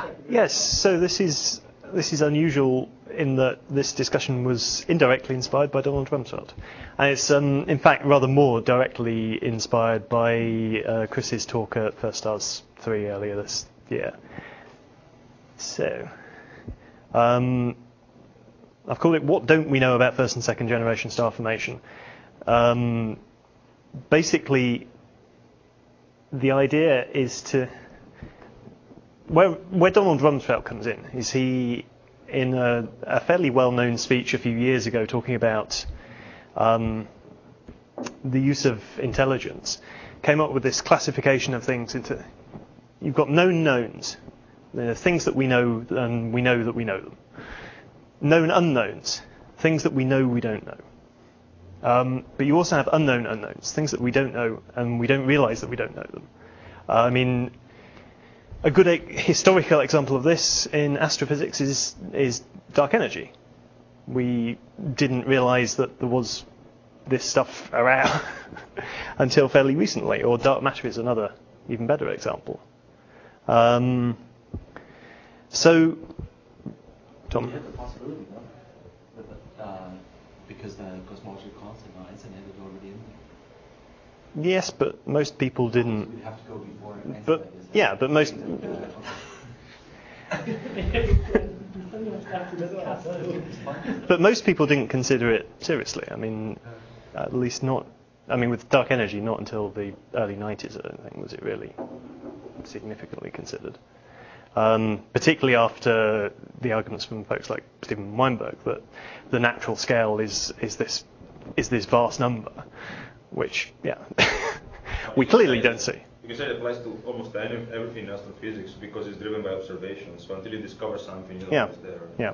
Yes, so this is unusual in that this discussion was indirectly inspired by Donald Rumsfeld. And it's in fact rather more directly inspired by Chris's talk at First Stars 3 earlier this year. So I've called it "What Don't We Know About First and Second Generation Star Formation?" Basically, the idea is to where Donald Rumsfeld comes in is he, in a fairly well-known speech a few years ago, talking about the use of intelligence, came up with this classification of things into, you've got known knowns, things that we know and we know that we know them. Known unknowns, things that we know we don't know. But you also have unknown unknowns, things that we don't know and we don't realize that we don't know them. I mean, a good historical example of this in astrophysics is dark energy. We didn't realize that there was this stuff around until fairly recently, or dark matter is another even better example. So, Tom? We had the possibility, no? Because the cosmological constant Einstein had it already in there. Yes, but most people didn't. So we'd have to go before Einstein. But yeah, but most. But most people didn't consider it seriously. I mean, at least not. I mean, with dark energy, not until the early 90s, I don't think, was it really significantly considered. Particularly after the arguments from folks like Steven Weinberg that the natural scale is this vast number, which we clearly don't see. You can say it applies to almost everything in astrophysics because it's driven by observation. So until you discover something, you don't know it's there. Yeah.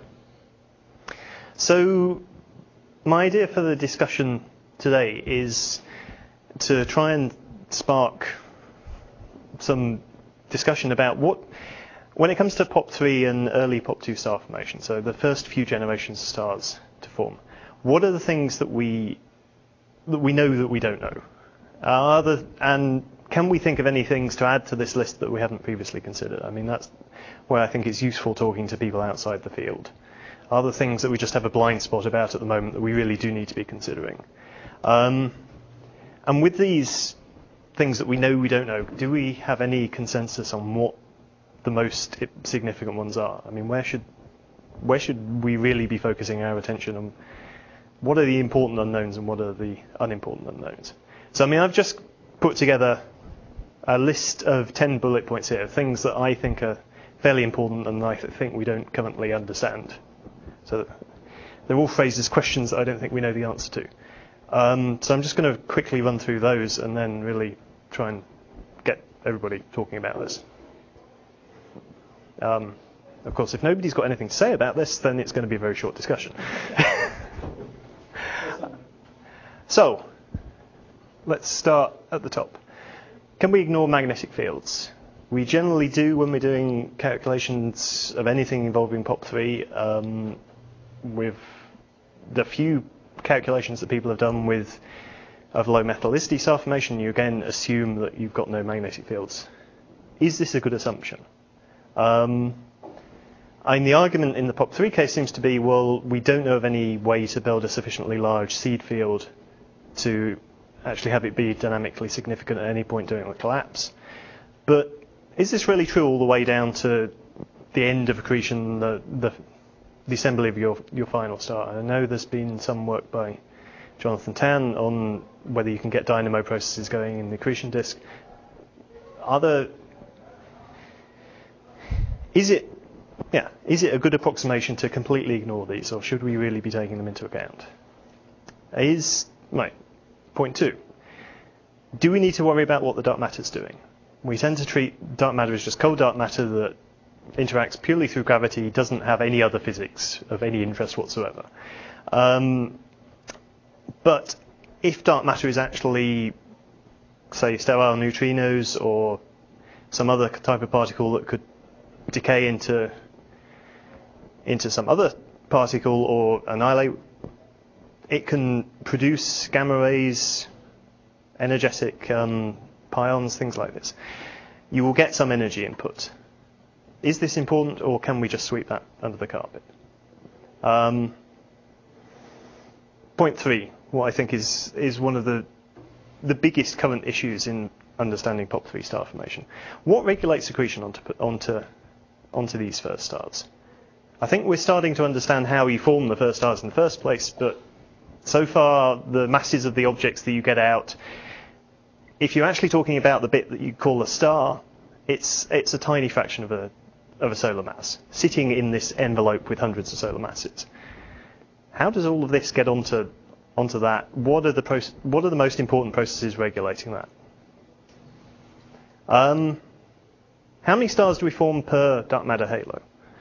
So my idea for the discussion today is to try and spark some discussion about when it comes to POP3 and early POP2 star formation, so the first few generations of stars to form, what are the things that we know that we don't know? And can we think of any things to add to this list that we haven't previously considered? I mean, that's where I think it's useful talking to people outside the field. Are there things that we just have a blind spot about at the moment that we really do need to be considering? And with these things that we know we don't know, do we have any consensus on what the most significant ones are? I mean, where should we really be focusing our attention on? What are the important unknowns and what are the unimportant unknowns? So, I mean, I've just put together a list of 10 bullet points here, things that I think are fairly important and I think we don't currently understand. So they're all phrased as questions that I don't think we know the answer to. So I'm just going to quickly run through those and then really try and get everybody talking about this. Of course, if nobody's got anything to say about this, then it's going to be a very short discussion. So, let's start at the top. Can we ignore magnetic fields? We generally do when we're doing calculations of anything involving POP3. With the few calculations that people have done of low metallicity star formation, you again assume that you've got no magnetic fields. Is this a good assumption? And the argument in the POP3 case seems to be, well, we don't know of any way to build a sufficiently large seed field to actually have it be dynamically significant at any point during the collapse. But is this really true all the way down to the end of accretion, the assembly of your final star? I know there's been some work by Jonathan Tan on whether you can get dynamo processes going in the accretion disk. Is it a good approximation to completely ignore these, or should we really be taking them into account? Point 2. Do we need to worry about what the dark matter is doing? We tend to treat dark matter as just cold dark matter that interacts purely through gravity, doesn't have any other physics of any interest whatsoever. But if dark matter is actually, say, sterile neutrinos or some other type of particle that could decay into some other particle or annihilate, it can produce gamma rays, energetic pions, things like this. You will get some energy input. is this important, or can we just sweep that under the carpet? Point 3, what I think is one of the biggest current issues in understanding POP3 star formation. What regulates accretion onto these first stars? I think we're starting to understand how you form the first stars in the first place, but so far the masses of the objects that you get out, if you're actually talking about the bit that you call a star, it's a tiny fraction of a solar mass, sitting in this envelope with hundreds of solar masses. How does all of this get onto that? What are the most important processes regulating that? How many stars do we form per dark matter halo?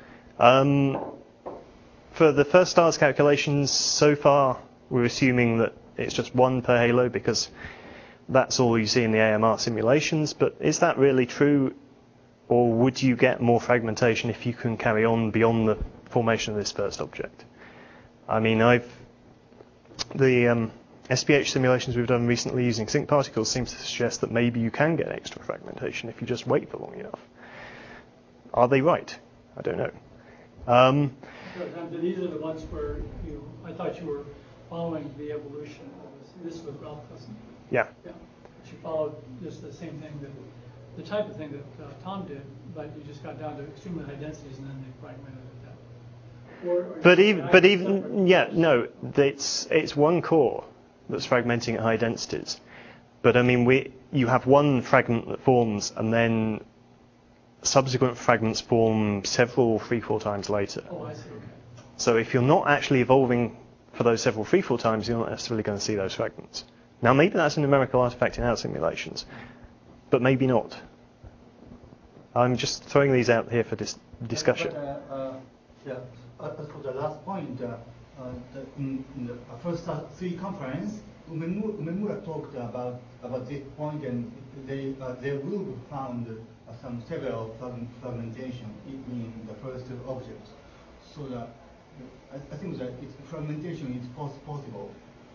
For the first stars calculations, so far we're assuming that it's just 1 per halo because that's all you see in the AMR simulations. But is that really true, or would you get more fragmentation if you can carry on beyond the formation of this first object? I mean, the SPH simulations we've done recently using sync particles seems to suggest that maybe you can get extra fragmentation if you just wait for long enough. Are they right? I don't know. These are the ones where I thought you were following the evolution. This was Ralph Cousin. Yeah. Yeah. But you followed just the same thing, the type of thing that Tom did, but you just got down to extremely high densities and then they fragmented it that. It's one core that's fragmenting at high densities. But I mean, you have one fragment that forms, and then subsequent fragments form several 3-4 times later. Oh, I see. Okay. So if you're not actually evolving for those several 3-4 times, you're not necessarily going to see those fragments. Now, maybe that's a numerical artifact in our simulations, but maybe not. I'm just throwing these out here for this discussion. As for the last point, in the first 3 conference, Umemura talked about this point, and they will found several fragmentation in the first objects. So that I think that fragmentation is possible.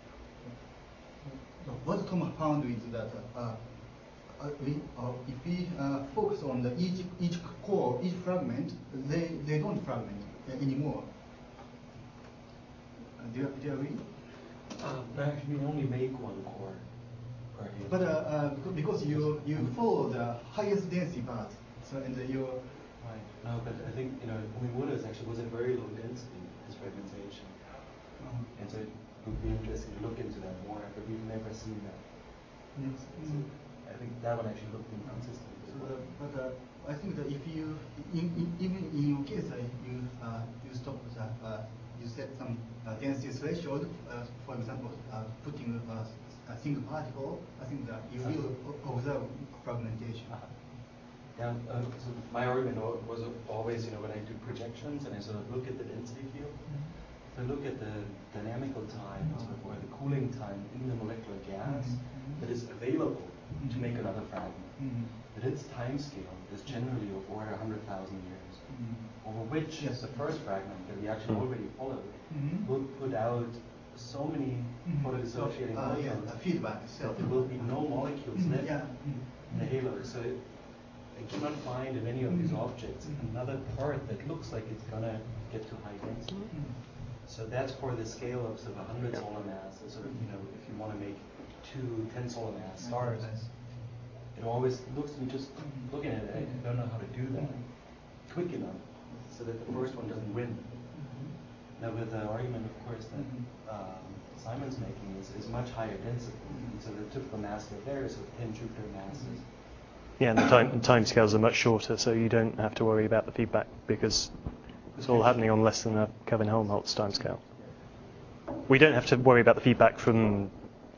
What Thomas found is that if we focus on each core, each fragment, they don't fragment anymore. Do you agree? Actually, we only make one core per halo. But because you follow the highest density path, so and you. Right. No, but I think Umemura was a very low density this fragmentation, and so it would be interesting to look into that more. But we've never seen that. Yes. So I think that one actually looked inconsistent as well. But I think that if you even in your case you stop you set some density threshold, for example, putting a single particle, I think that you will observe fragmentation. Yeah, so my argument was always, when I do projections and I sort of look at the density field, so I look at the dynamical time, or the cooling time in the molecular gas that is available to make another fragment. But its time scale is generally over 100,000 years, over which the first fragment that we actually already followed will put out so many photodissociating molecules feedback. that there will be no molecules left in the halo. So I cannot find in any of these objects another part that looks like it's going to get to high density. So that's for the scale of sort of 100 solar mass. So sort of, if you want to make 2 10 solar mass stars, it always looks to me, just looking at it, I don't know how to do that quick enough so that the first one doesn't win. Now with the argument, of course, that Simon's making is much higher density. So the typical mass scale there is sort of 10 Jupiter masses. Yeah, and the time scales are much shorter, so you don't have to worry about the feedback because it's all happening on less than a Kelvin-Helmholtz timescale. We don't have to worry about the feedback from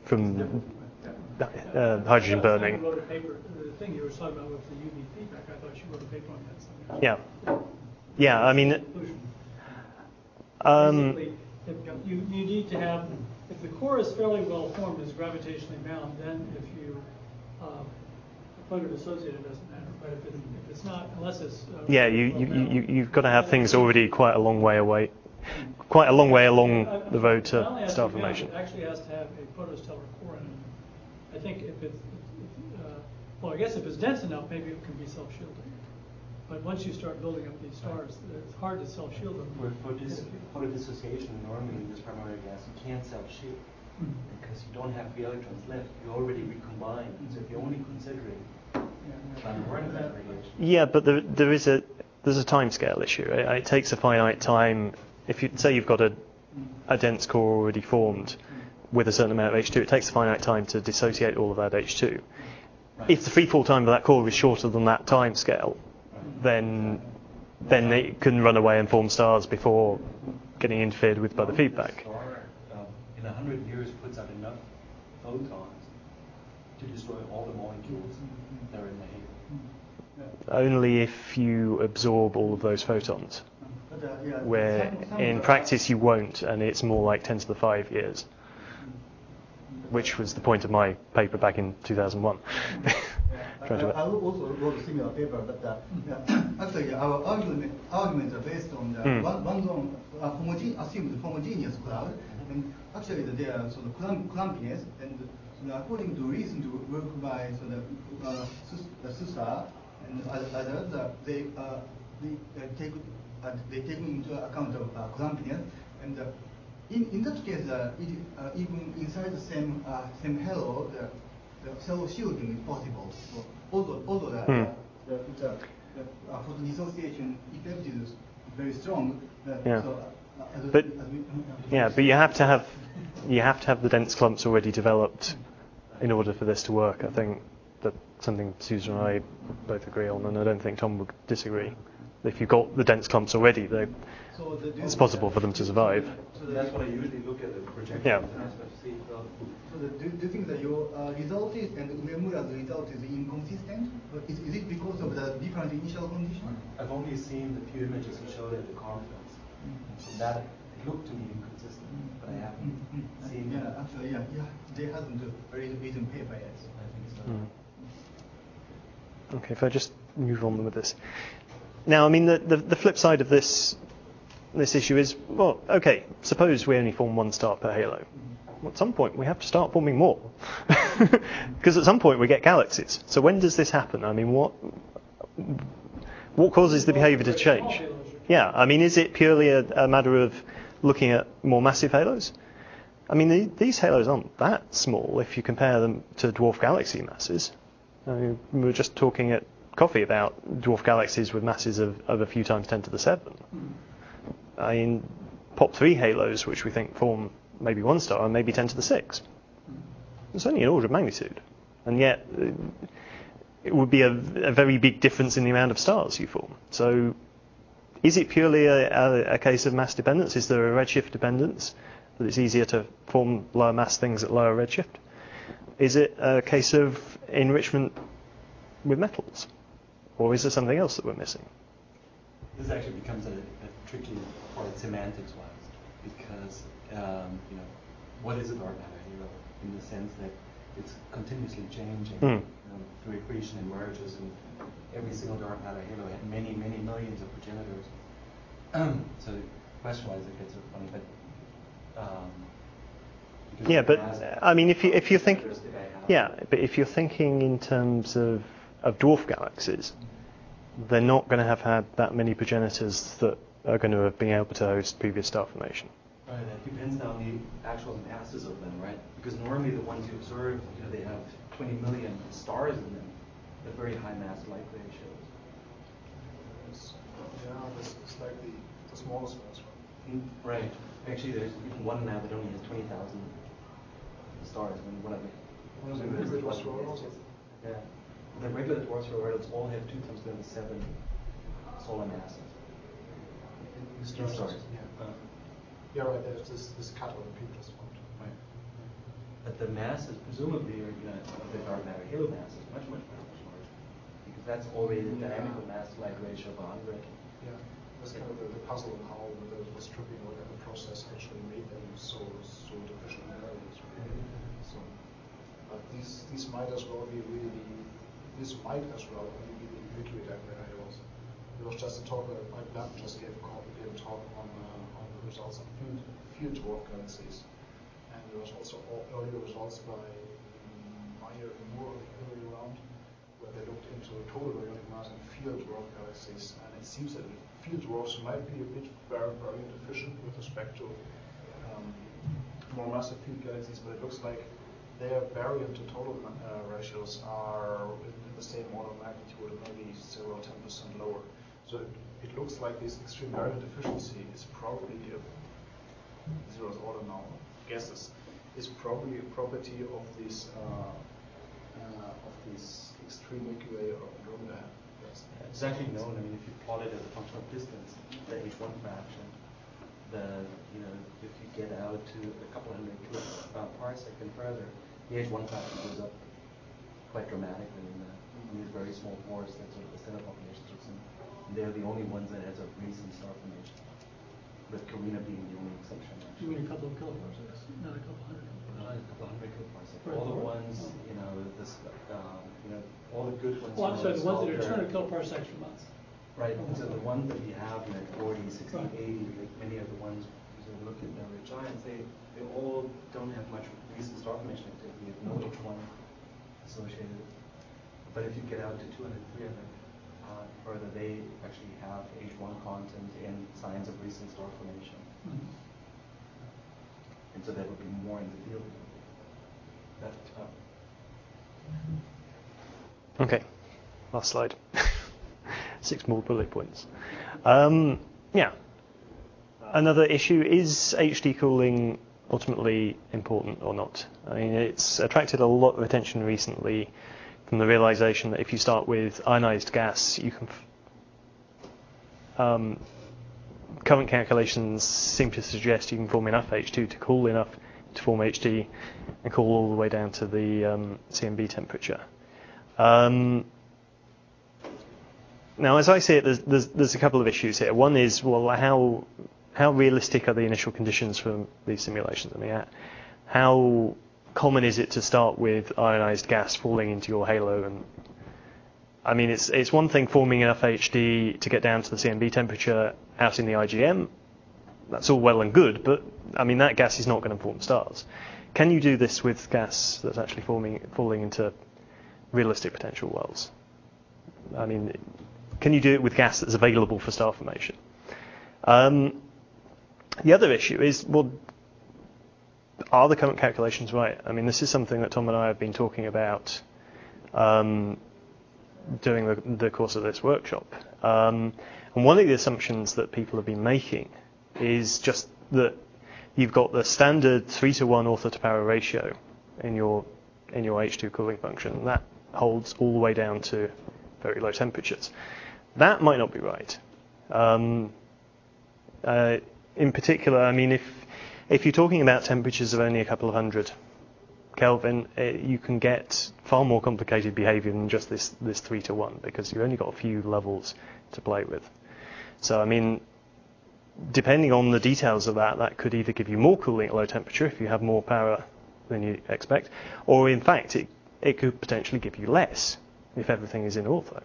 hydrogen burning. You wrote a paper, the thing you were talking about with the UV feedback, I thought you wrote a paper on that. Yeah, I mean. Basically, you need to have, if the core is fairly well formed, is gravitationally bound, then if you photodissociate, it doesn't matter. But if it's not, unless it's you've got to have things already quite a long way away, quite a long way along the road to star formation. It actually has to have a photostellar core in it. I think if it's, I guess if it's dense enough, maybe it can be self-shielding. But once you start building up these stars, it's hard to self-shield them. For photodissociation, normally in this primary gas, you can't self-shield because you don't have free electrons left. You already recombined. So if you're only considering radiation. Yeah, but there's a timescale issue. It takes a finite time. If you say you've got a dense core already formed with a certain amount of H2, it takes a finite time to dissociate all of that H2. Right. If the free fall time of that core is shorter than that timescale, then it can run away and form stars before getting interfered with by the feedback. A star in 100 years puts out enough photons to destroy all the molecules that are in the halo. Only if you absorb all of those photons. Where in practice you won't, and it's more like 10 to the 5 years, which was the point of my paper back in 2001. I also wrote a similar paper, but actually our arguments are based on the one zone assumed homogeneous cloud, and actually they are sort of clumpiness, and according to recent work by Susa and others, they take into account of clumpiness, and in that case, even inside the same halo, the cell shielding is possible. So although the photodissociation effect is very strong, but you have to have the dense clumps already developed in order for this to work. I think that's something Susan and I both agree on, and I don't think Tom would disagree. If you've got the dense clumps already, it's possible for them to survive. So that's what I usually look at the projection. Yeah. So do you think that your result is, and Umemura's result is inconsistent? Is it because of the different initial conditions? I've only seen the few images you showed at the conference. So that it looked to me inconsistent, but I haven't seen. Yeah, actually, they hasn't written paper yet. I think so. Okay, if I just move on with this. Now, I mean, the flip side of this issue is, well, okay, suppose we only form one star per halo. Well, at some point, we have to start forming more. Because at some point, we get galaxies. So when does this happen? I mean, what causes the behavior to change? Yeah, I mean, is it purely a matter of looking at more massive halos? I mean, these halos aren't that small if you compare them to dwarf galaxy masses. I mean, we were just talking at coffee about dwarf galaxies with masses of a few times 10 to the 7. I mean, POP3 halos, which we think form maybe one star, and maybe 10 to the 6. It's only an order of magnitude. And yet, it would be a very big difference in the amount of stars you form. So, is it purely a case of mass dependence? Is there a redshift dependence? That it's easier to form lower mass things at lower redshift? Is it a case of enrichment with metals? Or is there something else that we're missing? This actually becomes a tricky part semantics-wise, because what is a dark matter halo in the sense that it's continuously changing through accretion and mergers, and every single dark matter halo had many, many millions of progenitors. So question-wise, it gets so funny, but I mean, if you're thinking, but if you're thinking in terms of dwarf galaxies, they're not going to have had that many progenitors that are going to have been able to host previous star formation. Right, that depends on the actual masses of them, right? Because normally the ones you observe, they have 20 million stars in them, at very high mass light ratios. This is like the smallest ones, right? Right. Actually, there's even one now that only has 20,000 stars. I mean, what are they? Yeah. The regular dwarf spheroidals all have 2 times 10⁷ solar masses. Stars. Yeah, right. There's this cut on the people just want. Right. But the masses, presumably, of the dark matter halo mass is much, much, much, much larger, because that's already the dynamical mass to light ratio of 100. Yeah. That's kind of the puzzle of how the stripping or whatever process actually made them so deficient in values. So, but these might as well be really. This might as well only be the ubiquitous dark matter halos. There was just a talk. Mike Blatten just gave a talk on the results of few dwarf galaxies, and there was also earlier results by Meyer and Moore earlier around, where they looked into total baryonic mass and field dwarf galaxies, and it seems that field dwarfs might be a bit baryon deficient with respect to more massive field galaxies, but it looks like their baryon to total ratios are in the same order of magnitude, or maybe 0 or 10% lower. So it looks like this extreme baryon deficiency is probably zeroth order now guesses is probably a property of this extreme Milky Way or Andromeda. Yes. It's actually known. I mean, if you plot it as a function of distance, the H1 fraction, if you get out to a couple hundred parsec and further, the H1 fraction goes up quite dramatically in these very small pores that sort of the stellar populations are in. They're the only ones that has a recent star formation, with Carina being the only exception. You mean a couple of kiloparsecs, not a couple hundred kiloparsecs? Not a couple hundred kiloparsecs. Right. All the ones, all the good ones. Well, I'm sorry, the ones that are 200 kiloparsecs from us. Right, so the ones that we have, like 40, 60, 80, like many of the ones we look at the red giants, they all don't have much recent star formation activity. They have no H1 associated. But if you get out to 200, 300 further, they actually have H1 content in signs of recent star formation. Mm-hmm. And so that would be more in the field. Okay, last slide. 6 more bullet points. Another issue, is HD cooling ultimately important or not? I mean, it's attracted a lot of attention recently from the realization that if you start with ionized gas, you can current calculations seem to suggest you can form enough H2 to cool enough to form HD and cool all the way down to the CMB temperature. Now, as I see it, there's a couple of issues here. One is, well, how realistic are the initial conditions from these simulations? I mean, how common is it to start with ionized gas falling into your halo? And I mean, it's one thing forming enough HD to get down to the CMB temperature out in the IGM. That's all well and good, but I mean, that gas is not going to form stars. Can you do this with gas that's actually falling into realistic potential wells? I mean, can you do it with gas that's available for star formation? The other issue is, well, are the current calculations right? I mean, this is something that Tom and I have been talking about during the course of this workshop. And one of the assumptions that people have been making is just that you've got the standard 3-to-1 author to power ratio in your H2 cooling function, and that holds all the way down to very low temperatures. That might not be right. In particular, I mean, if you're talking about temperatures of only a couple of hundred Kelvin, you can get far more complicated behavior than just this 3-to-1, because you've only got a few levels to play with. So, I mean, depending on the details of that could either give you more cooling at low temperature if you have more power than you expect, or in fact, it could potentially give you less if everything is in ortho.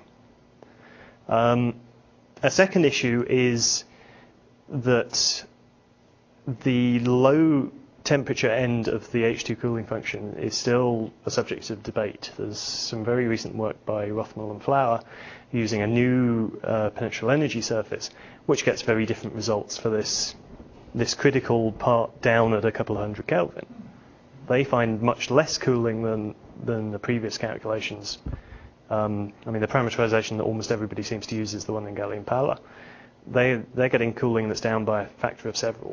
A second issue is that the low temperature end of the H2 cooling function is still a subject of debate. There's some very recent work by Rothmel and Flower using a new potential energy surface, which gets very different results for this critical part down at a couple of hundred Kelvin. They find much less cooling than the previous calculations. I mean, the parameterization that almost everybody seems to use is the one in gallium power. They're getting cooling that's down by a factor of several.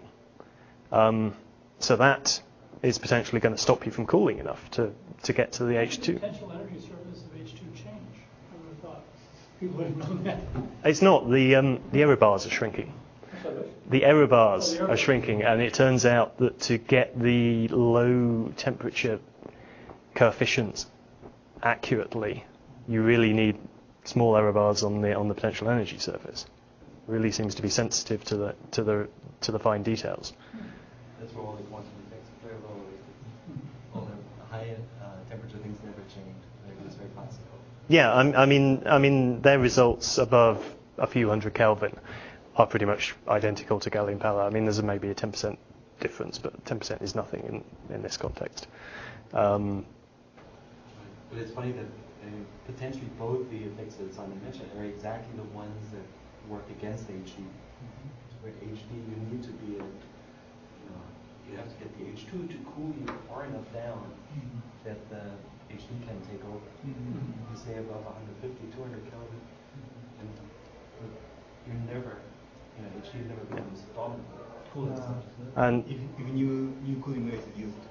So that is potentially going to stop you from cooling enough to get to the H2. Potential energy surface of H2 change. I would have thought people would have known that. It's not. The error bars are shrinking. The error bars are shrinking, and it turns out that to get the low temperature coefficients accurately, you really need small error bars on the potential energy surface. It really seems to be sensitive to the fine details. That's where all the quantum effects are very low. All the high temperature things never change. It's very classical. Yeah, I mean, their results above a few hundred Kelvin are pretty much identical to gallium power. I mean, there's maybe a 10% difference, but 10% is nothing in this context. But it's funny that potentially both the effects that Simon mentioned are exactly the ones that work against HD. Where HD, you need to be you have to get the H2 to cool you far enough down that the HD can take over. You say above 150, 200 Kelvin, and you're never, HD never becomes dominant. And if new cooling rate is used.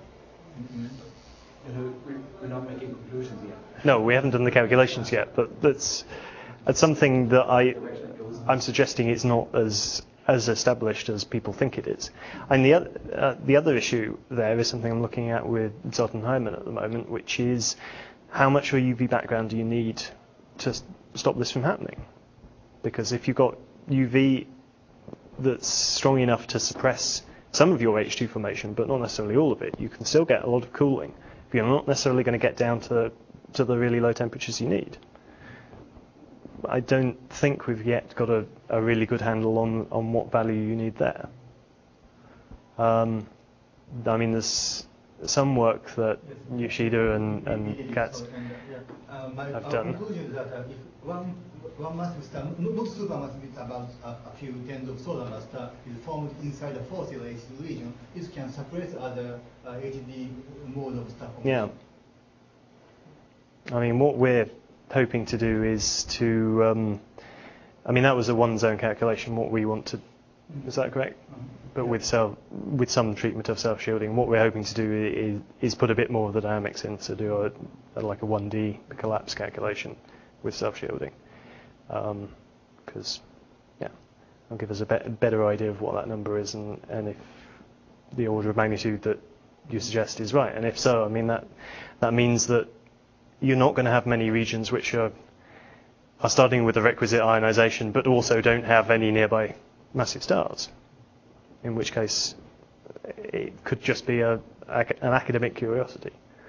We're not making conclusions yet. no, we haven't done the calculations yet, but that's something that I'm suggesting it's not as established as people think it is. And the other issue there is something I'm looking at with Jotunheimen at the moment, which is how much of a UV background do you need to stop this from happening? Because if you've got UV that's strong enough to suppress some of your H2 formation, but not necessarily all of it, you can still get a lot of cooling. But you're not necessarily going to get down to the really low temperatures you need. I don't think we've yet got a really good handle on what value you need there. I mean, there's some work that Yoshida and Katz have done. My conclusion is that if one massive star, not supermassive, it's about a few tens of solar mass star, is formed inside a fossil HD region, it can suppress other HD mode of star formation. Yeah. I mean, what we're hoping to do is to, I mean, that was a one-zone calculation. What we want to, is that correct? But with some treatment of self-shielding, what we're hoping to do is put a bit more of the dynamics in, so do like a 1D collapse calculation with self-shielding, because it'll give us a better idea of what that number is, and if the order of magnitude that you suggest is right, and if so, I mean that means that you're not going to have many regions which are starting with the requisite ionization, but also don't have any nearby massive stars. In which case, it could just be an academic curiosity.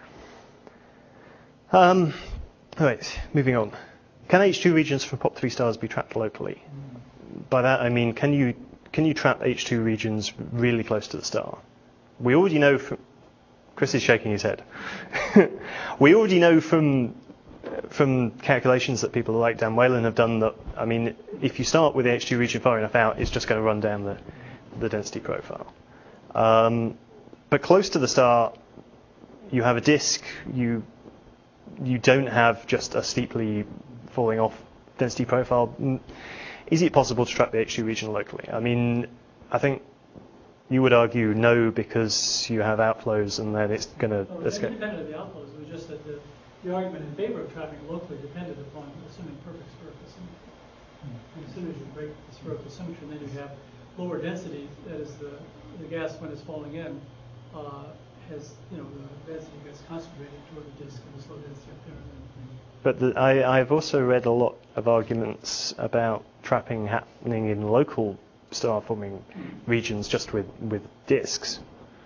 Right, moving on. Can H2 regions from POP3 stars be trapped locally? By that I mean, can you trap H2 regions really close to the star? We already know from Chris is shaking his head. We already know from calculations that people like Dan Whalen have done that, I mean, if you start with the H2 region far enough out, it's just going to run down the density profile. But close to the star, you have a disk. You don't have just a steeply falling off density profile. Is it possible to trap the H2 region locally? I mean, I think you would argue no, because you have outflows and then it's going to escape. Independent of the outflows, it was just that the argument in favor of trapping locally depended upon assuming perfect spherical symmetry. And as soon as you break the spherical symmetry, then you have lower density. That is, the gas when it's falling in has, the density gets concentrated toward the disk, and the slow density up there. But I've also read a lot of arguments about trapping happening in local star-forming regions just with disks.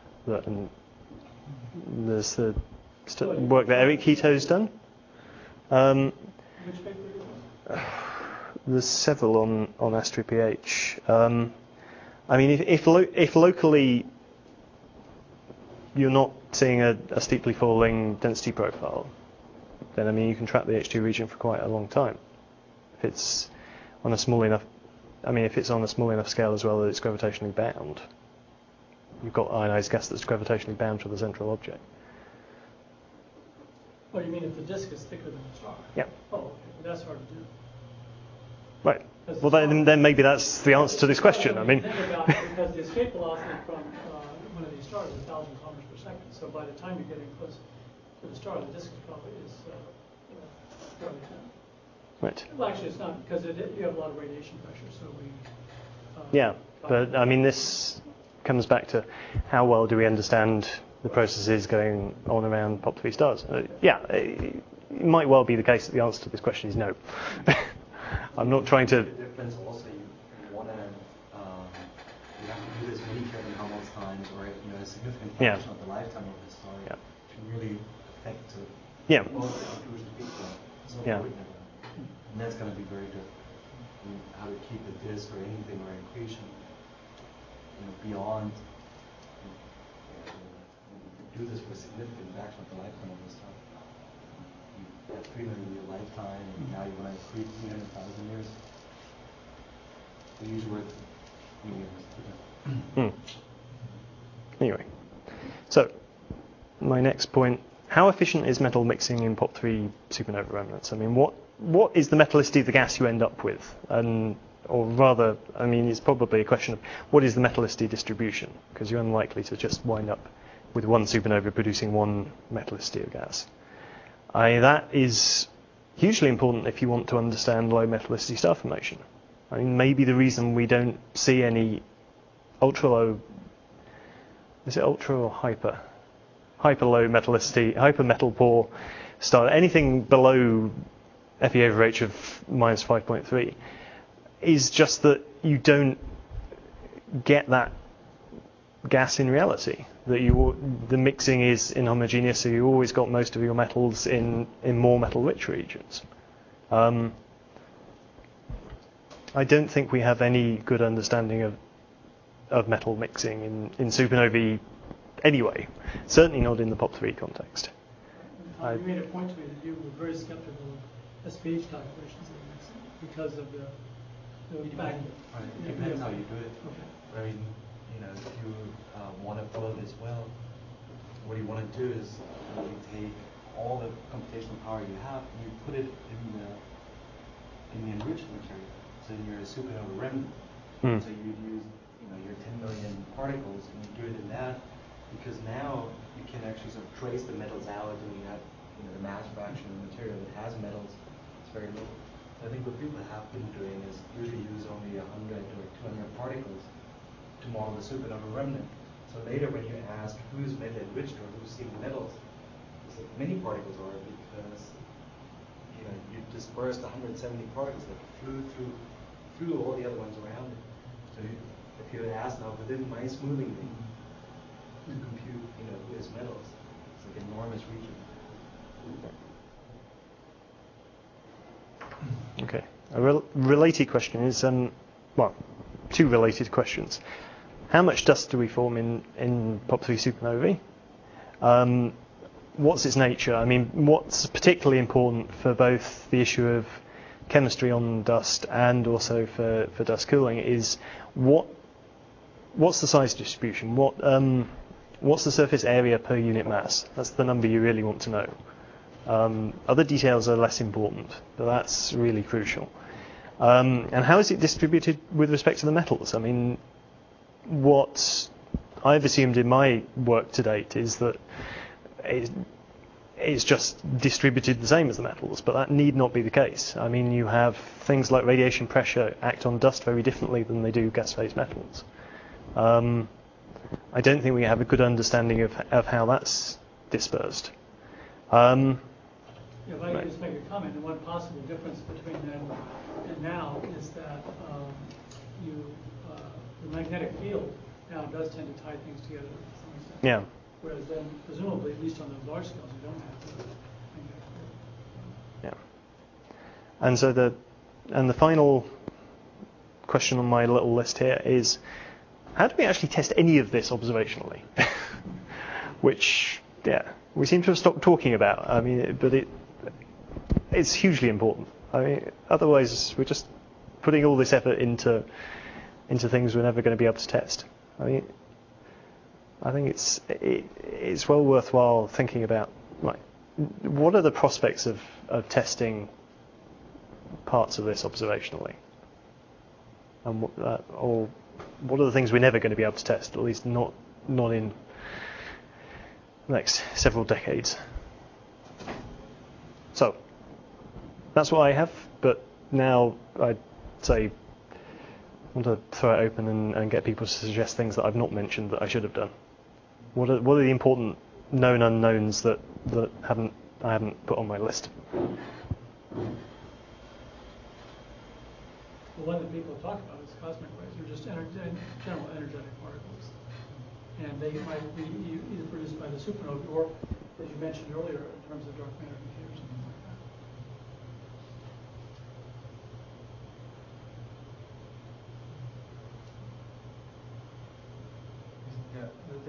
There's the work that Eric Hito's done. Which paper is it? There's several on Astro PH. I mean, if locally you're not seeing a steeply falling density profile, then I mean you can trap the H2 region for quite a long time. If it's on a small enough scale as well that it's gravitationally bound, you've got ionized gas that's gravitationally bound to the central object. Oh, you mean if the disk is thicker than the star? Yeah. Oh, okay. But that's hard to do. Right. Well, then maybe that's the answer to this question. I mean, think about it, because the escape velocity from one of these stars is 1,000 kilometers per second. So by the time you're getting close to the star, the disk is probably fairly thin. right. Well, actually, it's not, because you have a lot of radiation pressure. So we. Yeah, but I mean, this comes back to how well do we understand the processes going on around POP3 stars? It might well be the case that the answer to this question is no. I'm not trying to. The difference also, you want to, you have to do this many Kelvin Helmholtz times, or a significant fraction of the lifetime of the star to really affect both the inclusion feature. It's not avoid them. And that's going to be very different. I mean, how to keep a disk or anything or accretion, beyond. Do this for a significant fraction of the lifetime of the star. have 3 million year lifetime, and now you want to increase 300,000 years. We use the word millions. Anyway, so my next point: how efficient is metal mixing in POP3 supernova remnants? I mean, what is the metallicity of the gas you end up with? Or rather, I mean, it's probably a question of what is the metallicity distribution? Because you're unlikely to just wind up with one supernova producing one metallicity of gas. That is hugely important if you want to understand low metallicity star formation. I mean, maybe the reason we don't see any ultra low, is it ultra or hyper? Hyper low metallicity, hyper metal poor star, anything below Fe over H of minus 5.3, is just that you don't get that gas in reality. That the mixing is inhomogeneous, so you always got most of your metals in more metal-rich regions. I don't think we have any good understanding of metal mixing in supernovae anyway. Certainly not in the POP3 context. You made a point to me that you were very skeptical of SPH calculations in mixing because of the fact. It depends how you do it. Okay. I mean, if you want to flow this well, what you want to do is you take all the computational power you have and you put it in the enriched material. So in your supernova remnant. So you'd use your 10 million particles and you do it in that, because now you can actually sort of trace the metals out, and you have the mass fraction of the material that has metals. It's very low. I think what people have been doing is usually use only 100 or 200 particles to model the supernova remnant. So later when you ask who's metal enriched or who's seeing metals, it's like many particles are, because you dispersed 170 particles that flew through all the other ones around it. So if you had asked now within my smoothing thing to compute who has metals, it's like an enormous region. Okay. A related question is, two related questions. How much dust do we form in POP3 supernovae? What's its nature? I mean, what's particularly important for both the issue of chemistry on dust and also for dust cooling is what's the size distribution? What's the surface area per unit mass? That's the number you really want to know. Other details are less important, but that's really crucial. And how is it distributed with respect to the metals? I mean, what I've assumed in my work to date is that it's just distributed the same as the metals, but that need not be the case. I mean, you have things like radiation pressure act on dust very differently than they do gas phase metals. I don't think we have a good understanding of how that's dispersed. If I could just make a comment, and one possible difference between then and now is that the magnetic field now does tend to tie things together to some extent. Yeah. Whereas then, presumably, at least on those large scales, you don't have to. Yeah. And so the final question on my little list here is, how do we actually test any of this observationally? Which, we seem to have stopped talking about. I mean, but it's hugely important. I mean, otherwise we're just putting all this effort into things we're never going to be able to test. I mean, I think it's well worthwhile thinking about, like, what are the prospects of testing parts of this observationally, and or what are the things we're never going to be able to test, at least not in the next several decades. So that's what I have, but now I'd say I want to throw it open and get people to suggest things that I've not mentioned that I should have done. What are the important known unknowns that I haven't put on my list? The one that people talk about is cosmic rays, or just general energetic particles. And they might be either produced by the supernova or, as you mentioned earlier, in terms of dark matter diffusion.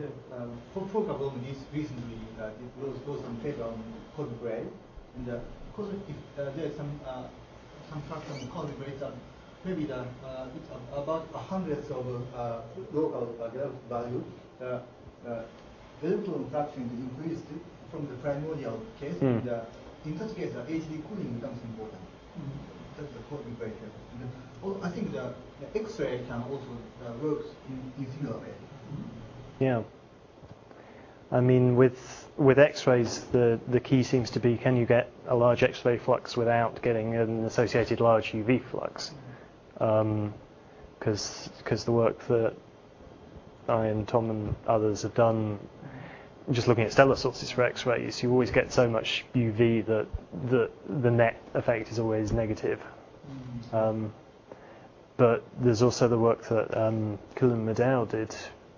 Foucault recently wrote in paper on cosmic ray, and course, if there's some factor in quality rate, maybe it's about 100 of local value. The electron fraction is increased from the primordial case. And, in such case, the HD cooling becomes important. That's the quality rate. I think the X-ray can also work in similar way. Yeah. I mean, with X-rays, the key seems to be, can you get a large X-ray flux without getting an associated large UV flux? Because the work that I and Tom and others have done, just looking at stellar sources for X-rays, you always get so much UV that the net effect is always negative. But there's also the work that Kuhn and Maddow did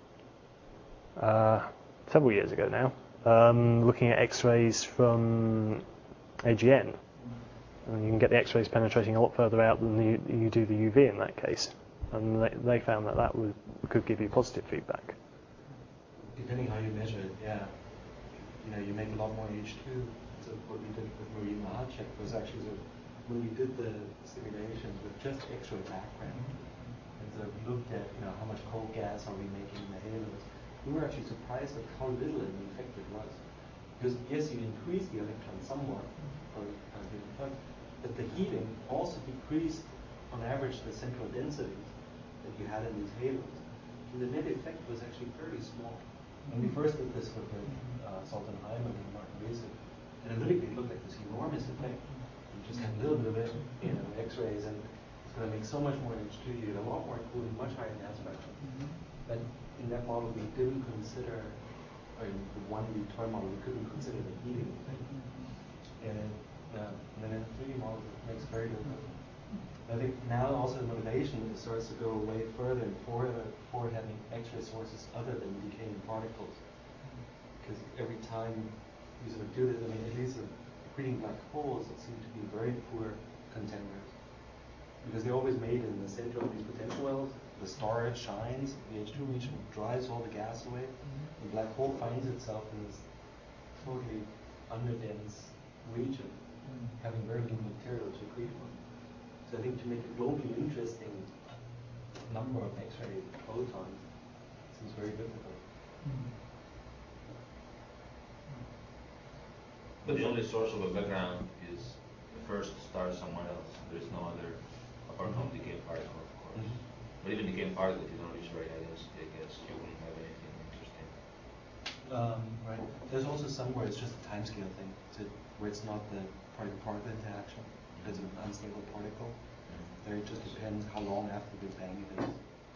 several years ago now, looking at X-rays from AGN. And you can get the X-rays penetrating a lot further out than you do the UV in that case. And they found that could give you positive feedback. Depending how you measure it, yeah. You make a lot more H2. So what we did with Marie Mahacek was actually when we did the simulations with just X-ray background, and so we looked at how much cold gas are we making in the halos. We were actually surprised at how little an effect it was. Because yes, you increase the electron somewhat, but the heating also decreased on average the central densities that you had in these halos. And the net effect was actually fairly small. When we first did this with Sultan Hyman and Martin Wiese, analytically it looked like this enormous effect. You just had a little bit of it, X-rays, and it's going to make so much more H2. You get a lot more cooling, much higher gas fraction. But in that model, we didn't consider, or in the 1D toy model, we couldn't consider the heating effect. And then in the 3D model, it makes very little. I think now also the motivation starts to go way further for having X-ray sources other than decaying particles. Because every time you sort of do this, at least accreting black holes seem to be very poor contenders. Because they're always made in the center of these potential wells. The star shines, the H2 region drives all the gas away. The black hole finds itself in this totally underdense region, having very little material to accrete from. So I think to make a globally interesting number of X-ray photons seems very difficult. But the only source of a background is the first star somewhere else. There is no other, apart from decaying particle, of course. But even decaying particle, if you don't reach very high density, I guess you wouldn't have anything interesting. Right. There's also some where it's just a timescale thing, where it's not the particle interaction. It's an unstable particle. There it just depends how long after the Big Bang it is.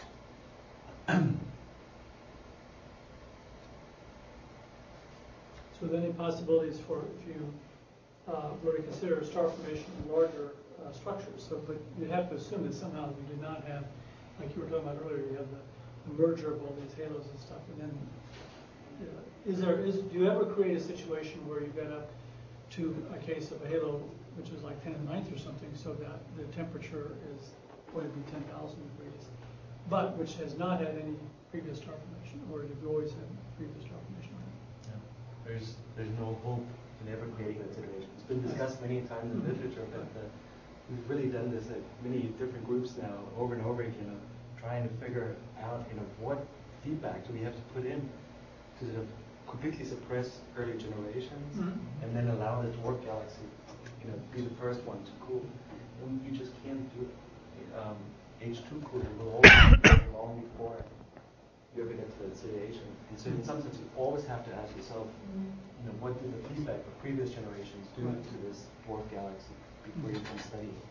So are there any possibilities for if you were to consider star formation in larger structures? So, but you have to assume that somehow you did not have, like you were talking about earlier, you have the merger of all these halos and stuff, and then do you ever create a situation where you get up to a case of a halo which is like 10 to the 9th or something, so that the temperature is going to be 10,000 degrees, but which has not had any previous star formation, or have you always had previous star formation? Yeah. There's no hope in ever creating that situation. It's been discussed many times in literature, but we've really done this at many different groups now, over and over again, of trying to figure out, what feedback do we have to put in to sort of completely suppress early generations, and then allow the dwarf galaxy, be the first one to cool. And you just can't do it. H2 cooling will always be long before you ever get to that situation. And so in some sense, you always have to ask yourself, what did the feedback of previous generations do to this dwarf galaxy before you can study it?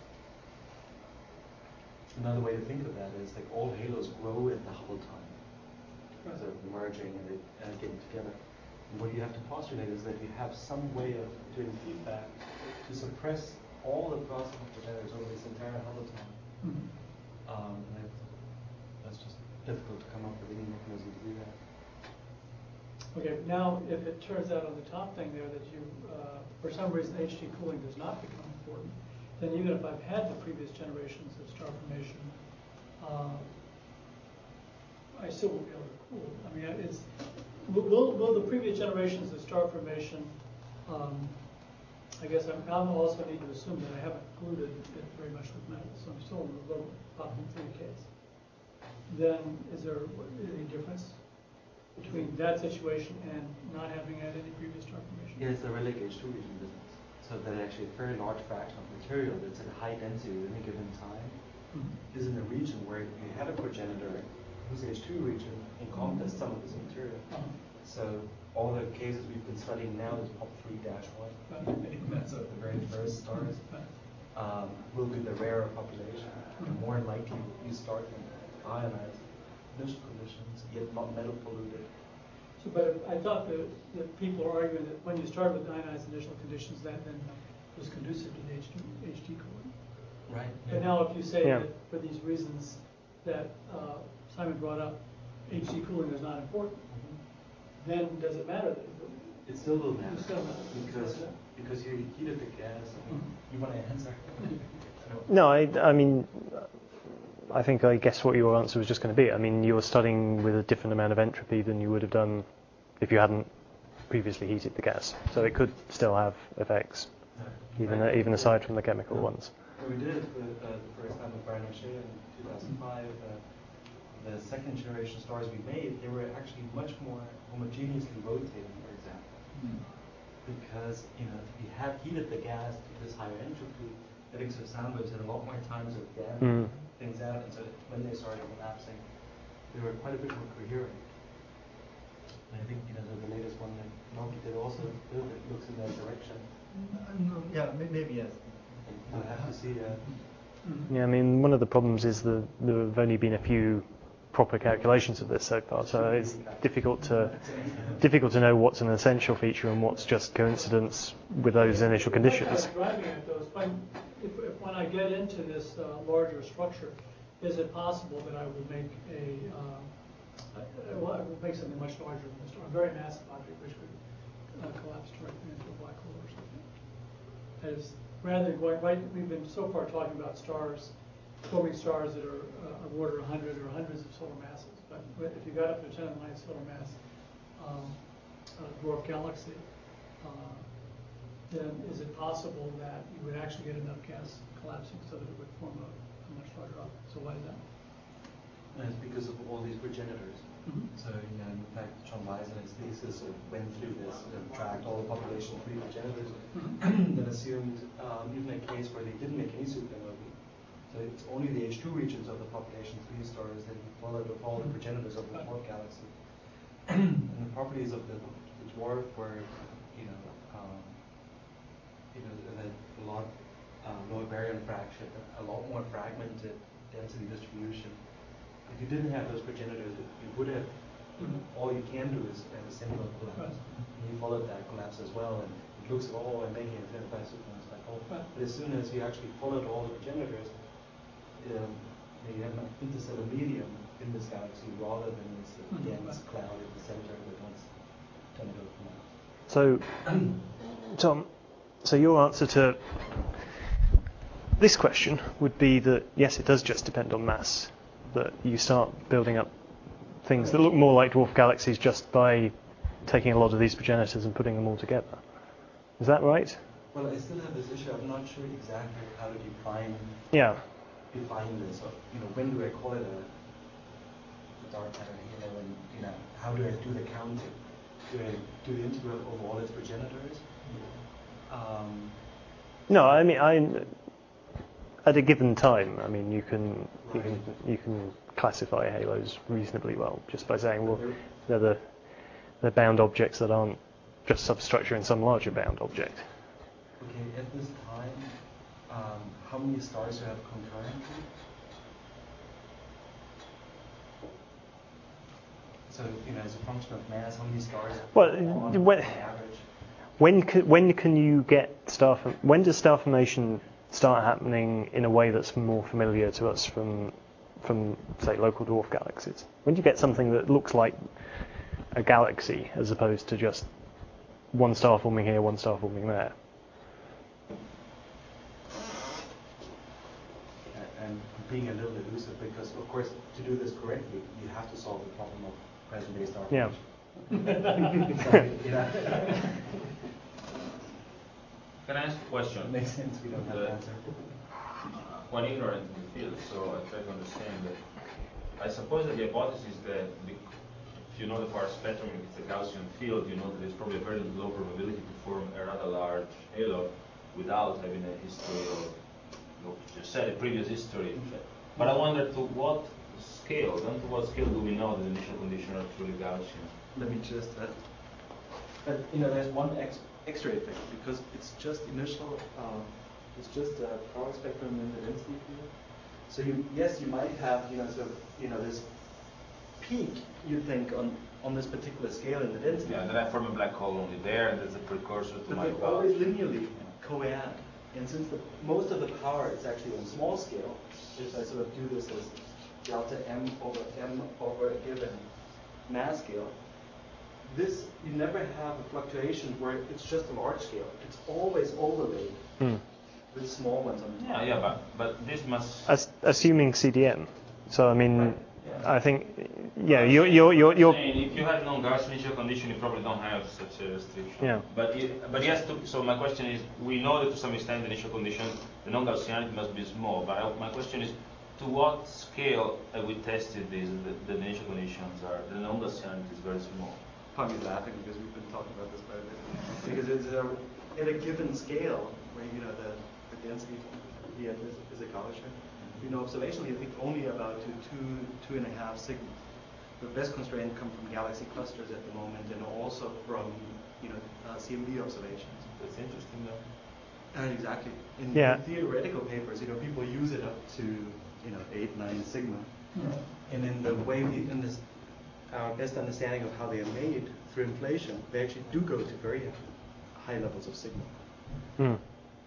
Another way to think of that is like all halos grow at the Hubble time, sort of merging and getting together. And what you have to postulate is that you have some way of doing feedback to suppress all the process together over this entire Hubble time. And that's just difficult to come up with any mechanism to do that. Okay, now if it turns out on the top thing there that you, for some reason, HD cooling does not become important, then even if I've had the previous generations of star formation, I still won't be able to cool. I mean, will the previous generations of star formation I guess I'll also need to assume that I haven't polluted it very much with metal, so I'm still in the low problem 3 case. Then is there any difference between that situation and not having had any previous star formation? Yeah, it's a relic H2 region business. So that actually a very large fraction of material that's at high density at any given time is in a region where you had a progenitor whose H2 region encompassed some of this material. So all the cases we've been studying now is POP3-1, that's of the very first stars, will be the rarer population. And more likely you start in ionized initial conditions, yet not metal polluted. So, but I thought that people are arguing that when you start with ionized initial conditions, that then was conducive to the HT cooling. Right. But now if you say that for these reasons that Simon brought up, HT cooling is not important, then does it matter that it still will matter? It still matters. Because you heated the gas. You want to answer? No, I mean, I guess what your answer was just going to be. I mean, you're studying with a different amount of entropy than you would have done if you hadn't previously heated the gas. So it could still have effects, even aside from the chemical ones. We did it for example, Barnard-Shea in 2005. The second generation stars we made, they were actually much more homogeneously rotating, for example. Because we had heated the gas to this higher entropy, getting to sandwich had a lot more times of damping things out, and so when they started collapsing, they were quite a bit more coherent. And I think the latest one that Nokia did also build it looks in that direction. Yeah, maybe yes. We'll have to see. Yeah, I mean, one of the problems is there have only been a few proper calculations of this so far, so it's difficult to know what's an essential feature and what's just coincidence with those initial conditions. Driving at those, when I get into this larger structure, is it possible that I would make I would make something much larger than this, a very massive object which could collapse directly into a black hole or something? That is, rather than going right, we've been so far talking about stars, forming stars that are of order 100 or hundreds of solar masses. But if you got up to 10 to the 9th solar mass dwarf galaxy, then is it possible that you would actually get enough gas collapsing so that it would form a much larger object? So why is that? And it's because of all these progenitors. So, in fact, John Wise in his thesis went through this, tracked all the population of 3 progenitors, and assumed even a case where they didn't make any supernovae. So it's only the H2 regions of the population 3 stars that he followed of all the progenitors of the dwarf galaxy. And the properties of the dwarf were, a lot lower baryon fraction, a lot more fragmented density distribution. If you didn't have those progenitors, you would have, all you can do is have a similar collapse. And you followed that collapse as well, and it looks at all and making a very supermassive black hole. But as soon as you actually followed all the progenitors, you have an interstellar medium in this galaxy rather than this dense cloud in the center that wants to go from out. So, Tom, your answer to this question would be that yes, it does just depend on mass. That you start building up things that look more like dwarf galaxies just by taking a lot of these progenitors and putting them all together. Is that right? Well, I still have this issue. I'm not sure exactly how to define this. Or, when do I call it a dark matter? And how do I do the counting? Do I do the integral of all its progenitors? No, I mean, at a given time, I mean, you can classify halos reasonably well just by saying, well, they're bound objects that aren't just substructure in some larger bound object. Okay, at this time, how many stars do you have concurrently? So, as a function of mass, how many stars? Well, on average? When can you get star? When does star formation start happening in a way that's more familiar to us from say local dwarf galaxies? When do you get something that looks like a galaxy as opposed to just one star forming here, one star forming there? And being a little elusive because, of course, to do this correctly, you have to solve the problem of present-day star formation. Can I ask a question? Makes sense. We don't have an answer. One ignorant in the field, so I try to understand that. I suppose that the hypothesis that if you know the power spectrum, if it's a Gaussian field, you know that there's probably a very low probability to form a rather large halo without having a history of, you just said, a previous history. But I wonder to what scale, then to what scale do we know that the initial conditions are truly Gaussian? Let me just, but there's one X-ray effect because it's just initial, it's just a power spectrum in the density field. So you might have, this peak, you think, on this particular scale in the density. Yeah, and then I form a black hole only there, and there's a precursor to but my they always linearly co-add. And since most of the power is actually on small scale, if I sort of do this as delta m over a given mass scale, this, you never have a fluctuation where it's just a large scale. It's always overlaid with small ones on the top. Yeah, but this must... Assuming CDM. So, I mean, right. Yeah. I think, you're saying if you have non-Gaussian initial condition, you probably don't have such a restriction. Yeah. But yes, so my question is, we know that to some extent the initial condition, the non-Gaussianity must be small, but my question is, to what scale have we tested this, the initial conditions are, the non-Gaussianity is very small? Tommy's laughing because we've been talking about this quite a bit. Because it's at a given scale where the density is a Gaussian. Observationally, I think only about to 2.5 sigma. The best constraints come from galaxy clusters at the moment, and also from CMB observations. That's interesting, though. Exactly. In theoretical papers, people use it up to 8, 9 sigma. And in the way our best understanding of how they are made through inflation, they actually do go to very high levels of sigma.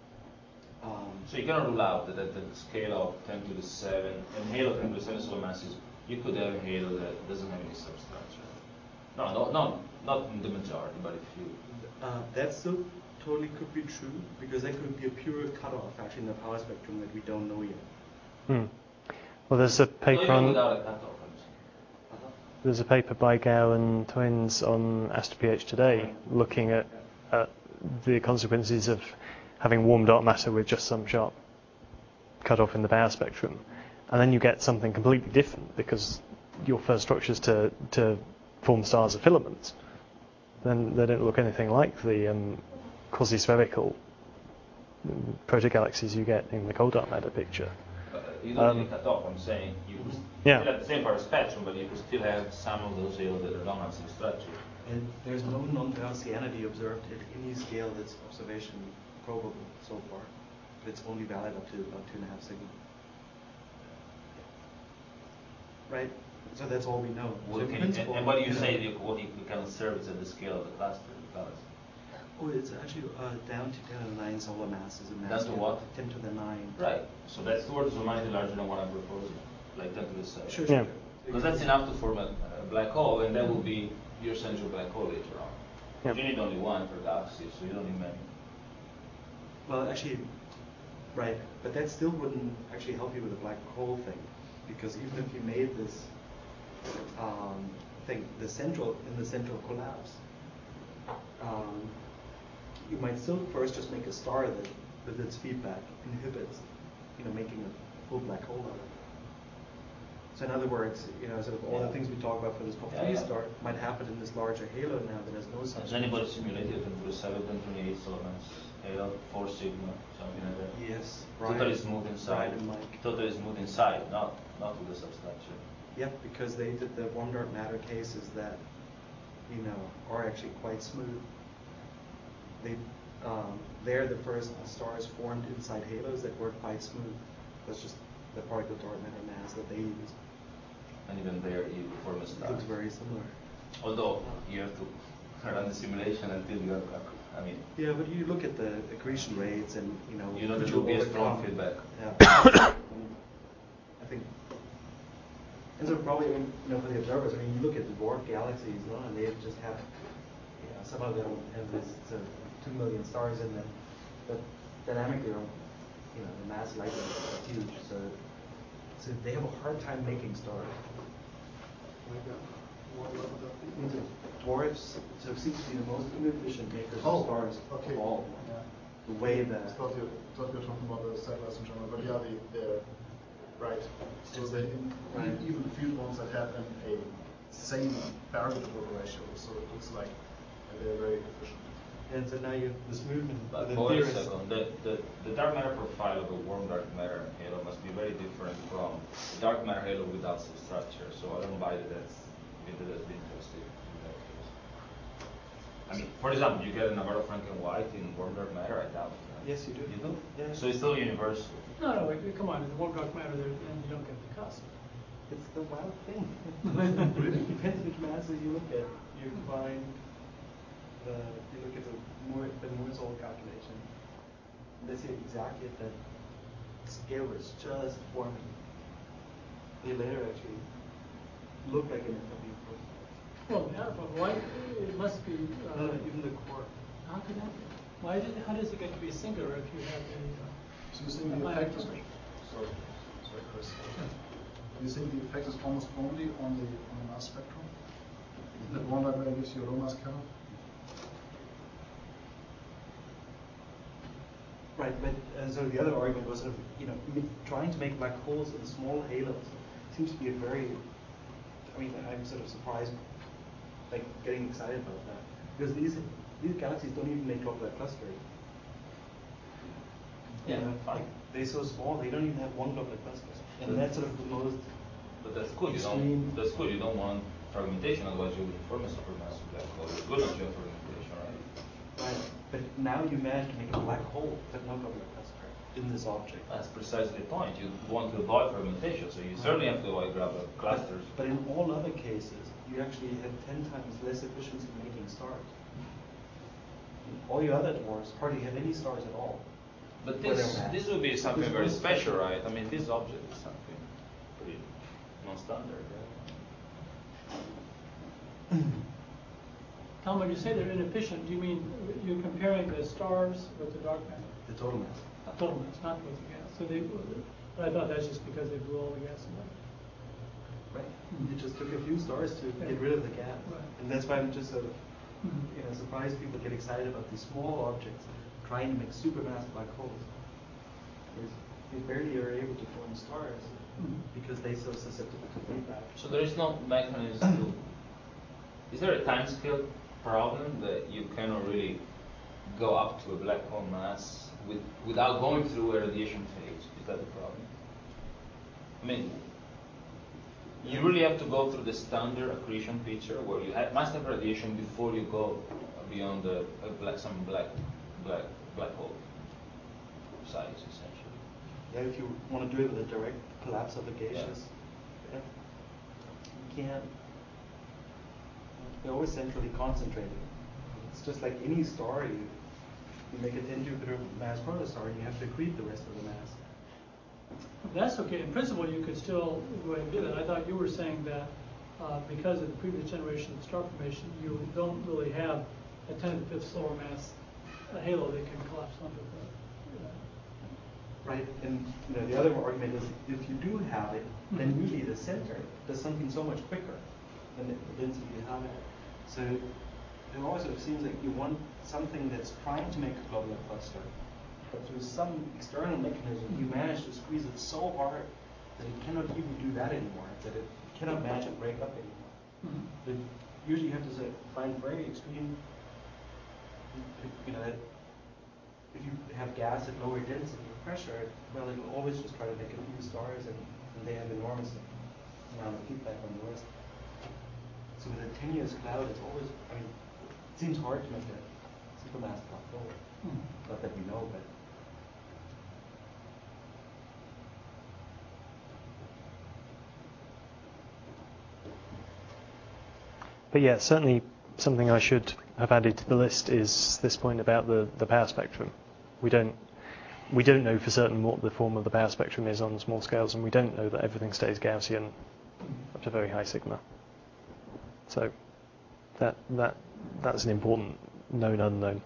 So you cannot rule out that at the scale of 10 to the 7 and halo 10 to the 7 solar masses, you could have a halo that doesn't have any substructure. No, not in the majority, but a few. That still totally could be true, because that could be a pure cutoff actually in the power spectrum that we don't know yet. Well, there's a paper on. Without a cutoff. There's a paper by Gao and twins on AstroPH today looking at the consequences of having warm dark matter with just some sharp cutoff in the power spectrum, and then you get something completely different because your first structure is to form stars of filaments. Then they don't look anything like the quasi-spherical protogalaxies you get in the cold dark matter picture. You don't need a cutoff. I'm saying you could still have the same power spectrum, but you could still have some of those halos that don't have some structure. And there's no non-Gaussianity observed at any scale that's observation probable so far. It's only valid up to about 2.5 sigma. Right? So that's all we know. Well, and what do you say? What you can observe is at the scale of the cluster of the galaxy? Oh, it's actually down to 10 to the 9 solar masses. Down to what? 10 to the 9. Right. So that's towards the mighty larger than what I'm proposing, like 10 to the 7. Sure. Because that's enough to form a black hole, and that will be your central black hole later on. Yep. You need only one per galaxy, so you don't need many. Well, actually, right. But that still wouldn't actually help you with the black hole thing, because even if you made this thing, the central collapse, you might still first just make a star that, with its feedback, inhibits, making a full black hole out of it. So in other words, sort of all the things we talk about for this Pop-3 star might happen in this larger halo now that has no substance. Has anybody simulated 10 to the 7, 10 to the 8 solar mass halo, 4 sigma, something like that? Yes. Totally smooth inside. And Mike. Totally smooth inside, not with the substructure. Yep, because they did the warm dark matter cases that, are actually quite smooth. They're the first stars formed inside halos that were quite smooth. That's just the particle dark matter mass that they used. And even there, you form a star. It looks very similar. Although you have to run the simulation until you have, Yeah, but you look at the accretion rates and, you know there will be a strong feedback. Yeah. I think. And so probably, for the observers, you look at the dwarf galaxies, and they just have, some of them have this 2 million stars in them, but dynamically, the mass light is huge, so they have a hard time making stars. Dwarfs seem to be the most inefficient makers of stars of all. the way that. I thought you were talking about the satellites in general, but yeah, they're right. So they even the field ones that have a same barrier to work ratio, so it looks like they're very efficient. And so now you have this movement. But wait a second, the dark matter profile of a warm dark matter halo must be very different from the dark matter halo without substructure. So I don't buy that that's interesting in that case. I mean, for example, you get a Navarro Franken white in warm dark matter. I doubt that. Yes, you do. You do? Yeah. So it's still universal. No, wait, come on. In the warm dark matter, and you don't get the cusp. It's the wild thing. It depends which masses you look at. You find you look at the Moore's-Law calculation. They say exactly at that scale where it's just forming. They later actually look like an FW profile. Well, yeah, but why? It must be. Even the core. How could that be? How does it get to be singular if you have a? So you think the effect is sorry, Chris. You think the effect is almost only on the mass spectrum? That one that gives you a low mass cutoff? Right, but so the other argument was sort of, trying to make black holes in small halos seems to be a very, I'm sort of surprised, like getting excited about that, because these galaxies don't even make globular clusters. Yeah, fine. They're so small, they don't even have one globular cluster, and that's sort of the most. But that's good. That's good. You don't want fragmentation, otherwise you would form a supermassive black hole. It's good that you have fragmentation, right? Right. But now you manage to make a black hole with no globular cluster in this object. That's precisely the point. You want to avoid fragmentation, so you certainly have to avoid globular clusters. But in all other cases, you actually have 10 times less efficiency in making stars. All your other dwarfs hardly have any stars at all. But this would be something very special, right? I mean, this object is something pretty non-standard, right? Tom, when you say they're inefficient, do you mean you're comparing the stars with the dark matter? The total mass. Total mass, not with the gas. So but I thought that's just because they blew all the gas away. Right. You just took a few stars to get rid of the gas. Right. And that's why I'm just sort of surprised people get excited about these small objects trying to make supermassive black holes. They barely are able to form stars because they're so susceptible to feedback. So there is no mechanism to. Is there a timescale problem that you cannot really go up to a black hole mass without going through a radiation phase? Is that the problem? I mean, you really have to go through the standard accretion feature where you must have radiation before you go beyond some black hole size, essentially. Yeah, if you want to do it with a direct collapse of the gaseous, you can't. They're always centrally concentrated. It's just like any star. You make a 10 Jupiter mass protostar, and you have to accrete the rest of the mass. That's okay. In principle, you could still go ahead and do that. I thought you were saying that because of the previous generation of star formation, you don't really have a 10 to the 5th slower mass halo that can collapse onto the. Right, and the other argument is if you do have it, then usually the center does something so much quicker than the density you have it. So it always sort of seems like you want something that's trying to make a globular cluster, but through some external mechanism you manage to squeeze it so hard that it cannot even do that anymore, that it cannot manage to break up anymore. But usually you have to find very extreme, if you have gas at lower density or pressure, well, it will always just try to make a few stars, and they have enormous amount of feedback on the rest. So with a tenuous cloud, it's always, it seems hard to make a supermassive black hole. Not that we know, but. But yeah, certainly something I should have added to the list is this point about the power spectrum. We don't know for certain what the form of the power spectrum is on small scales, and we don't know that everything stays Gaussian up to very high sigma. So that's an important known unknown.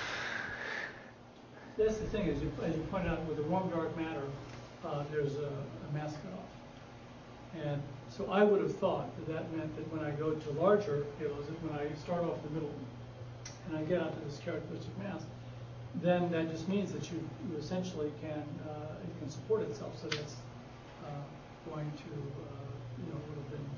That's the thing, as you pointed out, with the warm dark matter, there's a mass cutoff. And so I would have thought that meant that when I go to larger halos, when I start off in the middle and I get out to this characteristic mass, then that just means that you essentially can it can support itself. So that's going to would have been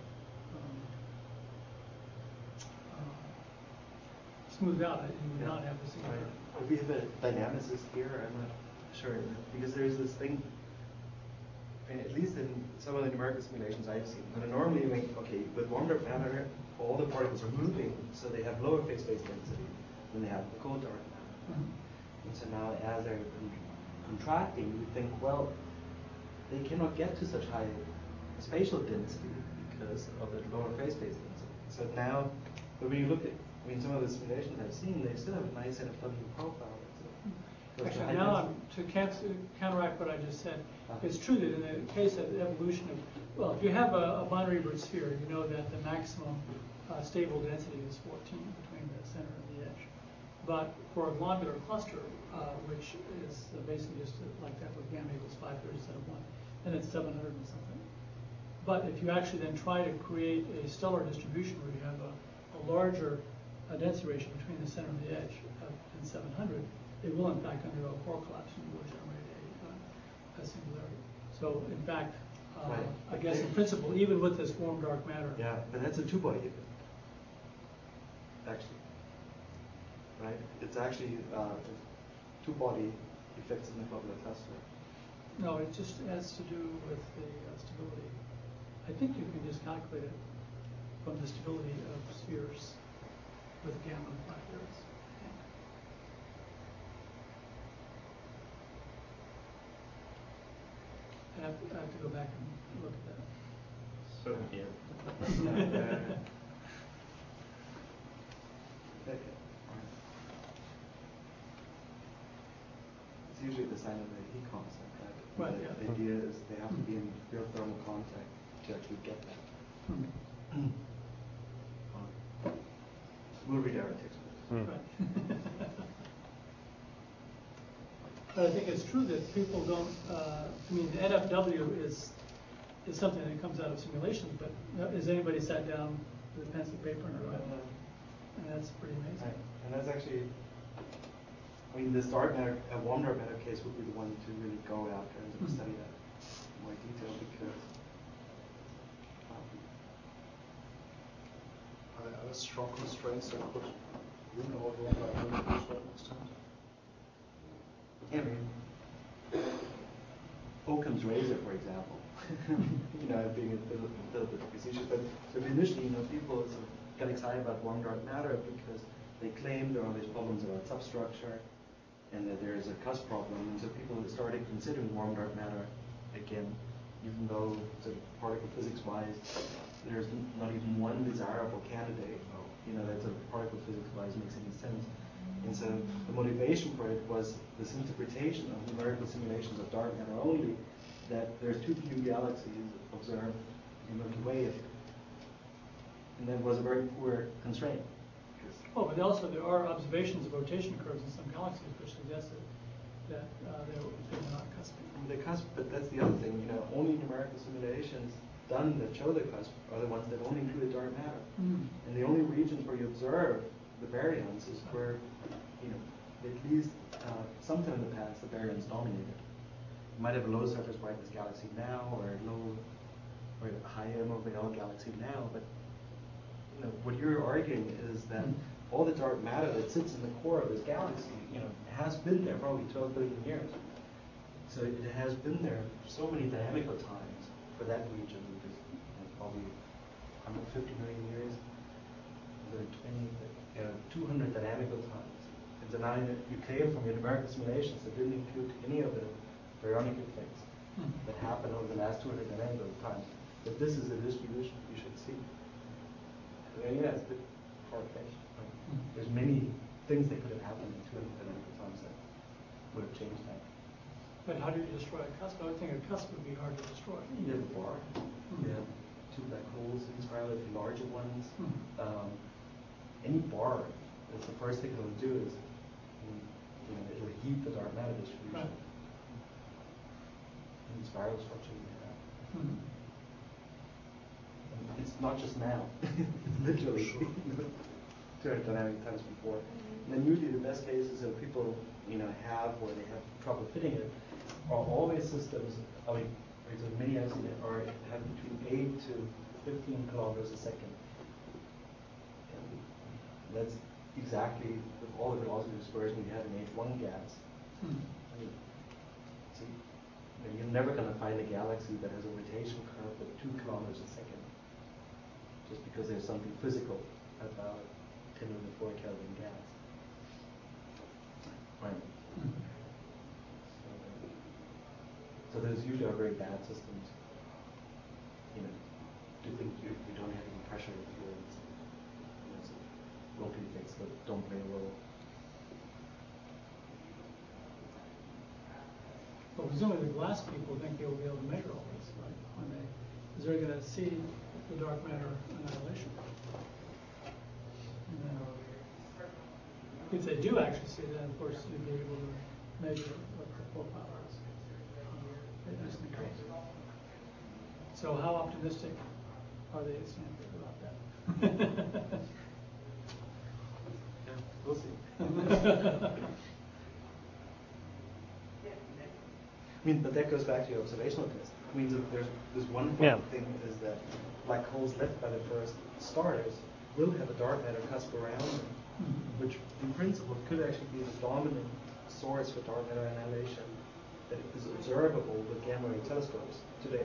smoothed out. You would not have the same. Right. We have a dynamicist here. I'm not sure because there's this thing. At least in some of the numerical simulations I've seen, normally with warm-dark matter, all the particles are moving, so they have lower phase space density than they have the cold dark matter. And so now, as they're contracting, you think, well, they cannot get to such high spatial density because of the lower phase space density. So now, but when you look at, some of the simulations I've seen, they still have a nice NFW profile. Actually, now to counteract what I just said, it's true that in the case of the evolution of, well, if you have a binary root sphere, you know that the maximum stable density is 14 between the center and the edge. But for a globular cluster, which is basically just like that with gamma equals 530 instead of 1, then it's 700 and something. But if you actually then try to create a stellar distribution where you have a larger density ratio between the center and the edge than 700, it will in fact undergo core collapse and you will generate a singularity. So in fact, right. I guess in principle, even with this warm dark matter. Yeah, but that's a two-body effect, actually. Right? It's actually two-body effects in the globular cluster. No, it just has to do with the stability. I think you can just calculate it from the stability of spheres with gamma and 5/3. I have to go back and look at that. So, yeah. It's usually the sign of the heat constant, right? Right, The yeah. idea is they have to be in real thermal contact to actually get that. We'll read our textbooks. Right. But I think it's true that people don't. The NFW is something that comes out of simulations. But has anybody sat down with a pencil and paper and wrote it? And that's pretty amazing. Right. And that's actually, this dark matter, warm dark matter case would be the one to really go after and study that in more detail because. Are there other strong constraints that could win over warm-dark matter to a certain extent? Yeah, Occam's razor, for example, being a little bit facetious, but initially, people sort of got excited about warm dark matter because they claimed there are all these problems about substructure and that there is a cusp problem, and so people started considering warm dark matter again, even though sort of particle physics-wise, there's not even one desirable candidate, that sort of particle physics-wise makes any sense. And so the motivation for it was this interpretation of numerical simulations of dark matter only, that there's too few galaxies observed in the Milky Way, and that was a very poor constraint. Oh, but also there are observations of rotation curves in some galaxies which suggest that they're not cusping. The cusp, but that's the other thing. Only numerical simulations done that show the cusp are the ones that only include dark matter, and the only regions where you observe the baryons is where, at least sometime in the past, the baryons dominated. You might have a low surface brightness galaxy now, or a high MOVL galaxy now, but what you're arguing is that all the dark matter that sits in the core of this galaxy, has been there probably 12 billion years. So it has been there so many dynamical times for that region, which is probably 150 million years, 200 dynamical times. And so now you claim from your numerical simulations that didn't include any of the baryonic effects that happened over the last 200 dynamical times, that this is a distribution you should see. Yeah, it's a bit far-fetched. Right? There's many things that could have happened in 200 dynamical times that would have changed that. But how do you destroy a cusp? I would think a cusp would be hard to destroy. You have a bar. You have two black holes in spiral, the larger ones. Any bar, that's the first thing it'll do is, it'll heat the dark matter distribution. Right. In the spiral structure you have. It's not just now. It's literally. 200 dynamic times before. And then usually the best cases that people have where they have trouble fitting it are always systems. I mean, so many I've seen are have between 8 to 15 kilometers a second. And that's exactly with all the velocity dispersion we have in H1 gas. I mean, see, you're never going to find a galaxy that has a rotation curve of 2 kilometers a second, just because there's something physical about 10 to the 4 Kelvin gas. Right. So those usually are very bad systems. Do you think you don't have any pressure influence? So locally fixed, but don't play a role. Well, presumably the glass people think they will be able to measure all this, right? Because they're going to see the dark matter annihilation. And then, if they do actually see that, of course, you'll be able to measure what the profile is. So how optimistic are they at Stanford about that? Yeah, we'll see. I mean, but that goes back to your observational test. I mean, there's one important thing is that black holes left by the first stars will have a dark matter cusp around them, which in principle could actually be the dominant source for dark matter annihilation that is observable with gamma ray telescopes today.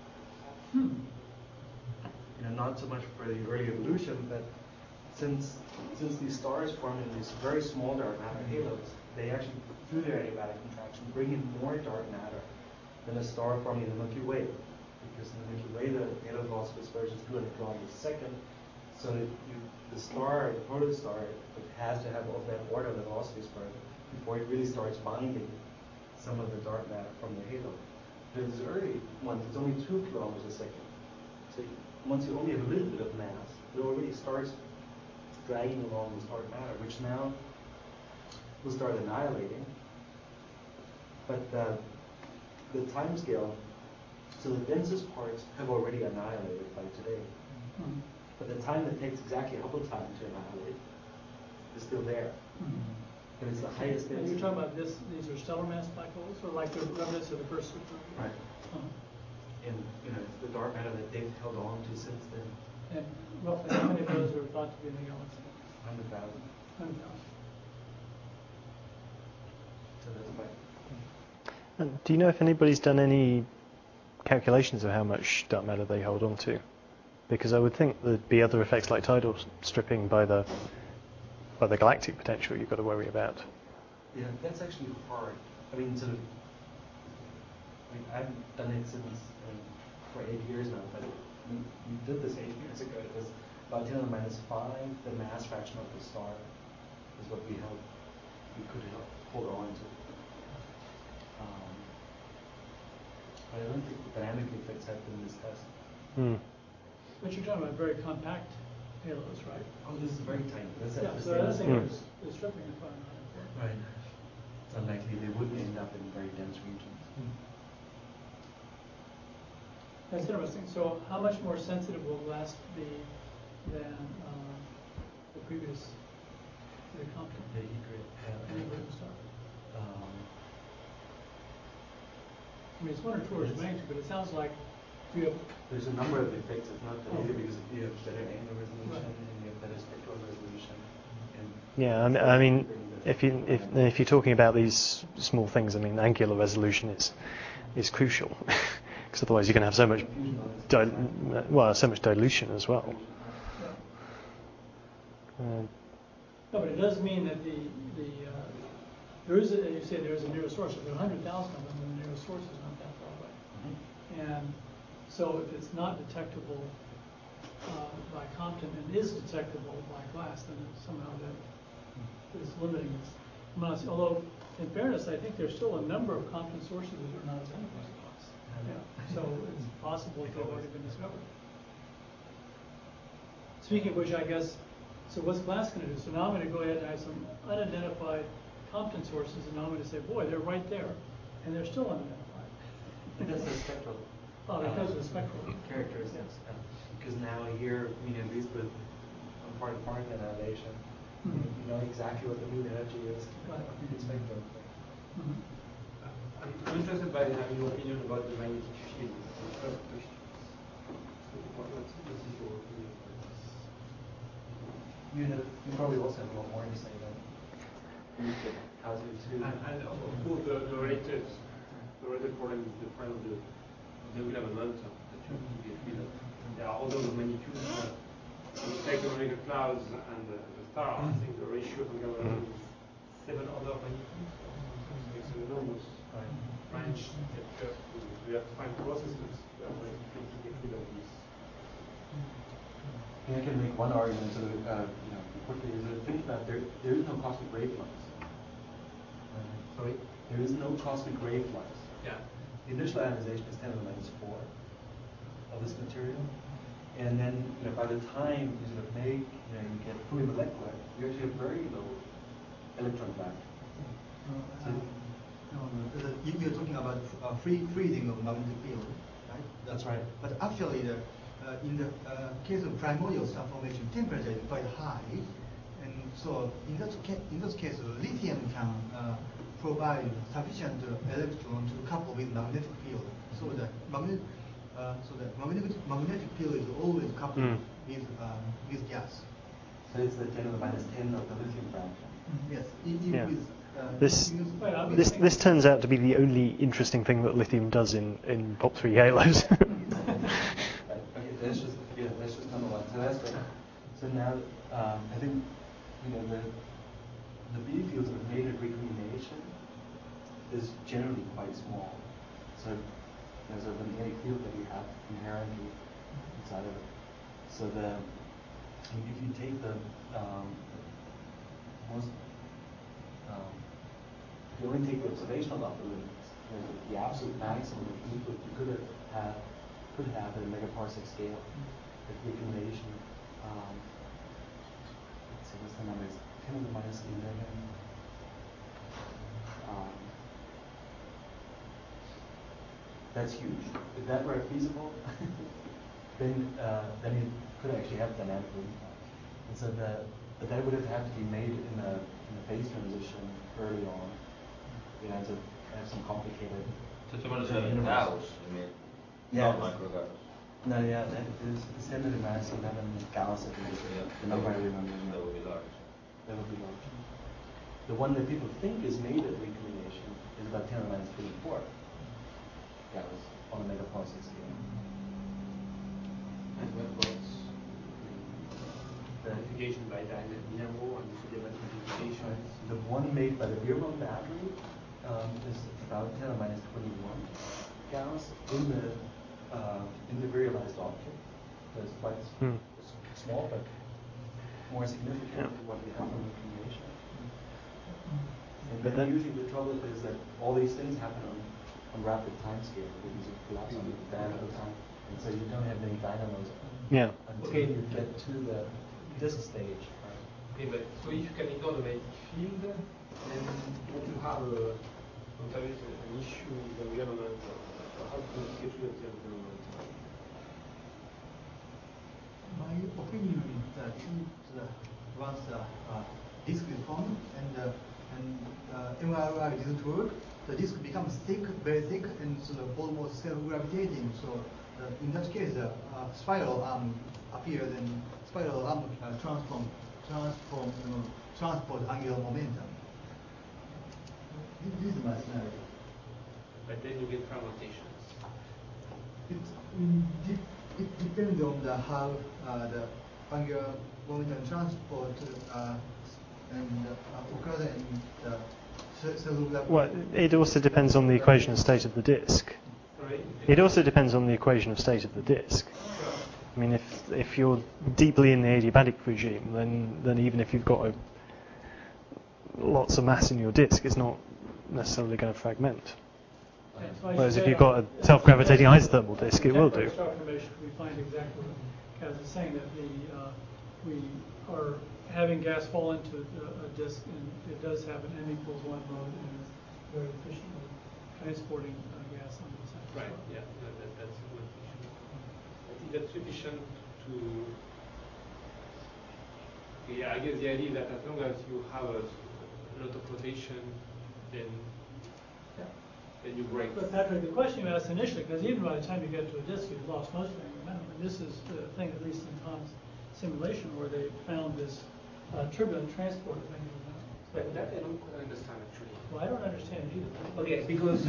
Not so much for the early evolution, but since these stars form in these very small dark matter halos, they actually, through their adiabatic contraction, bring in more dark matter than a star forming in the Milky Way. Because in the Milky Way, the halo velocity dispersion is 200 kilometers a second. So the star, the protostar, it has to have of that order of the velocity dispersion before it really starts binding some of the dark matter from the halo. But this early one, it's only 2 kilometers a second. So once you only have a little bit of mass, it already starts dragging along this dark matter, which now will start annihilating. But the time scale, so the densest parts have already annihilated by today. But the time that takes exactly Hubble time to annihilate is still there. And it's the highest density. And you're talking about these are stellar mass black holes, or like the remnants of the first supernova? Right. And it's the dark matter that they've held on to since then. And roughly how many of those are thought to be in the galaxy? 100,000. 100,000. So that's quite. And do you know if anybody's done any calculations of how much dark matter they hold on to? Because I would think there'd be other effects like tidal stripping by the galactic potential you've got to worry about. Yeah, that's actually hard. I mean, I haven't done it since for 8 years now, but we did this 8 years ago. It was about 10 to the minus 5, the mass fraction of the star is what we could hold on to. But I don't think the dynamic effects have been discussed. But you're talking about very compact halos, right? Oh, this is very tiny. So I don't think the stripping is far enough. Right. It's unlikely they wouldn't end up in very dense regions. That's interesting. So how much more sensitive will glass be than the previous, the Compton? The heat rate. Any good stuff? I mean, it's 1 or 2 orders of magnitude, but it sounds like you have. There's a number of effects. It's not that easy because you have better angular resolution and you have better spectral resolution. And I mean, if you're talking about these small things, I mean, angular resolution is crucial because otherwise you're going to have so much so much dilution as well. No, but it does mean that there is, as you say, there is a nearest source. If there are 100,000 of them, then the nearest source is not that far away. And so if it's not detectable by Compton and is detectable by glass, then somehow that is limiting this. Although, in fairness, I think there's still a number of Compton sources that are not identified by glass. Yeah. So it's possible that they've already been discovered. Speaking of which, I guess, so what's glass going to do? So now I'm going to go ahead and have some unidentified Compton sources, and now I'm going to say, boy, they're right there, and they're still unidentified. That's the spectral. Oh, because of the spectral characteristics. Because now here, at least with part-to-part annihilation. You know exactly what the mean energy is. You can spectrum. I'm interested by having your opinion about the magnetic field. The first question. What is your opinion about this? You probably also have a lot more to say than how to do. And of course, the related problem is the problem of the angular momentum that you have to get rid of. There are orders of magnitude. Take the mega clouds and the star. I think the ratio of angular momentum is 7 orders of magnitude. So it's an enormous range that you have to find processes that are going to get rid of this. I can make one argument to quickly is that think about there is no cosmic ray flux. Sorry? There is no cosmic ray flux. Yeah. The initial ionization is 10 to the minus 4 of this material. And then by the time you sort of make, you get fully molecular, you actually have very low electron factor. You're talking about freezing of magnetic field, right? That's right. But actually, in the case of primordial star formation, temperature is quite high, and so in those cases, lithium can provide sufficient electron to couple with magnetic field. So the magnetic field is always coupled with gas. So it's the 10 to the minus 10 of the lithium fraction. Yes. This turns out to be the only interesting thing that lithium does in POP3 halos. Okay, that's just number one. So now I think the B fields of native recombination is generally quite small. So there's a magnetic field that you have inherently inside of it. So if you take the most if you only take the observational upper limits, the absolute maximum of input you could have at a megaparsec scale with recombination. Let's see, what's the number? It's 10 to the minus 11. That's huge. If that were feasible, then you could actually have dynamic impact. And so but that would have had to be made in a phase transition early on. To have some complicated. So 207 gauss, not microgauss. No, yeah, that is 10 to the minus 11 gauss. The number I remember. That would be large. That would be large. The one that people think is made at recombination is about 10 to the minus 24 gauss on a megaparsec scale. And what about verification by dynamo and sodium amplification? The one made by the Beerbohm battery is about 10 to the minus 21 gauss in the very realized object. So it's quite small, but more significant than what we have from recombination. And then usually the trouble is that all these things happen on rapid time scale because you collapse on the band of time. And so you don't have many dynamos until you get to this stage. Right? Okay, but so if you can ignore the magnetic field, then don't you have an issue with the angular momentum? How to get rid of the angular momentum? My opinion is that once the disk is formed and MRI didn't work, the disk becomes thick, very thick, and sort of almost self-gravitating. So in that case, spiral arm appears, and spiral arm transport angular momentum. This is my scenario. But then you get fragmentations. It depends on how the angular momentum transport occurs in the cellular. Well, it also depends on the equation of state of the disk. Sorry? It also depends on the equation of state of the disk. I mean, if you're deeply in the adiabatic regime, then even if you've got lots of mass in your disk, it's not necessarily going to fragment. Whereas if you've got a self-gravitating isothermal disk, it will do. Star formation, we find exactly what Kaz is saying, that we are having gas fall into a disk, and it does have an m=1 mode, and it's very efficiently transporting gas on the side. Right, yeah, that's a good issue. I think that's sufficient to Yeah, I guess the idea is that as long as you have a lot of rotation, then you break. But Patrick, the question you asked initially, because even by the time you get to a disk, you've lost most of your momentum. And this is the thing, at least in Tom's simulation, where they found this turbulent transport of angular momentum. But that I don't quite understand actually. Well, I don't understand it either. Okay, because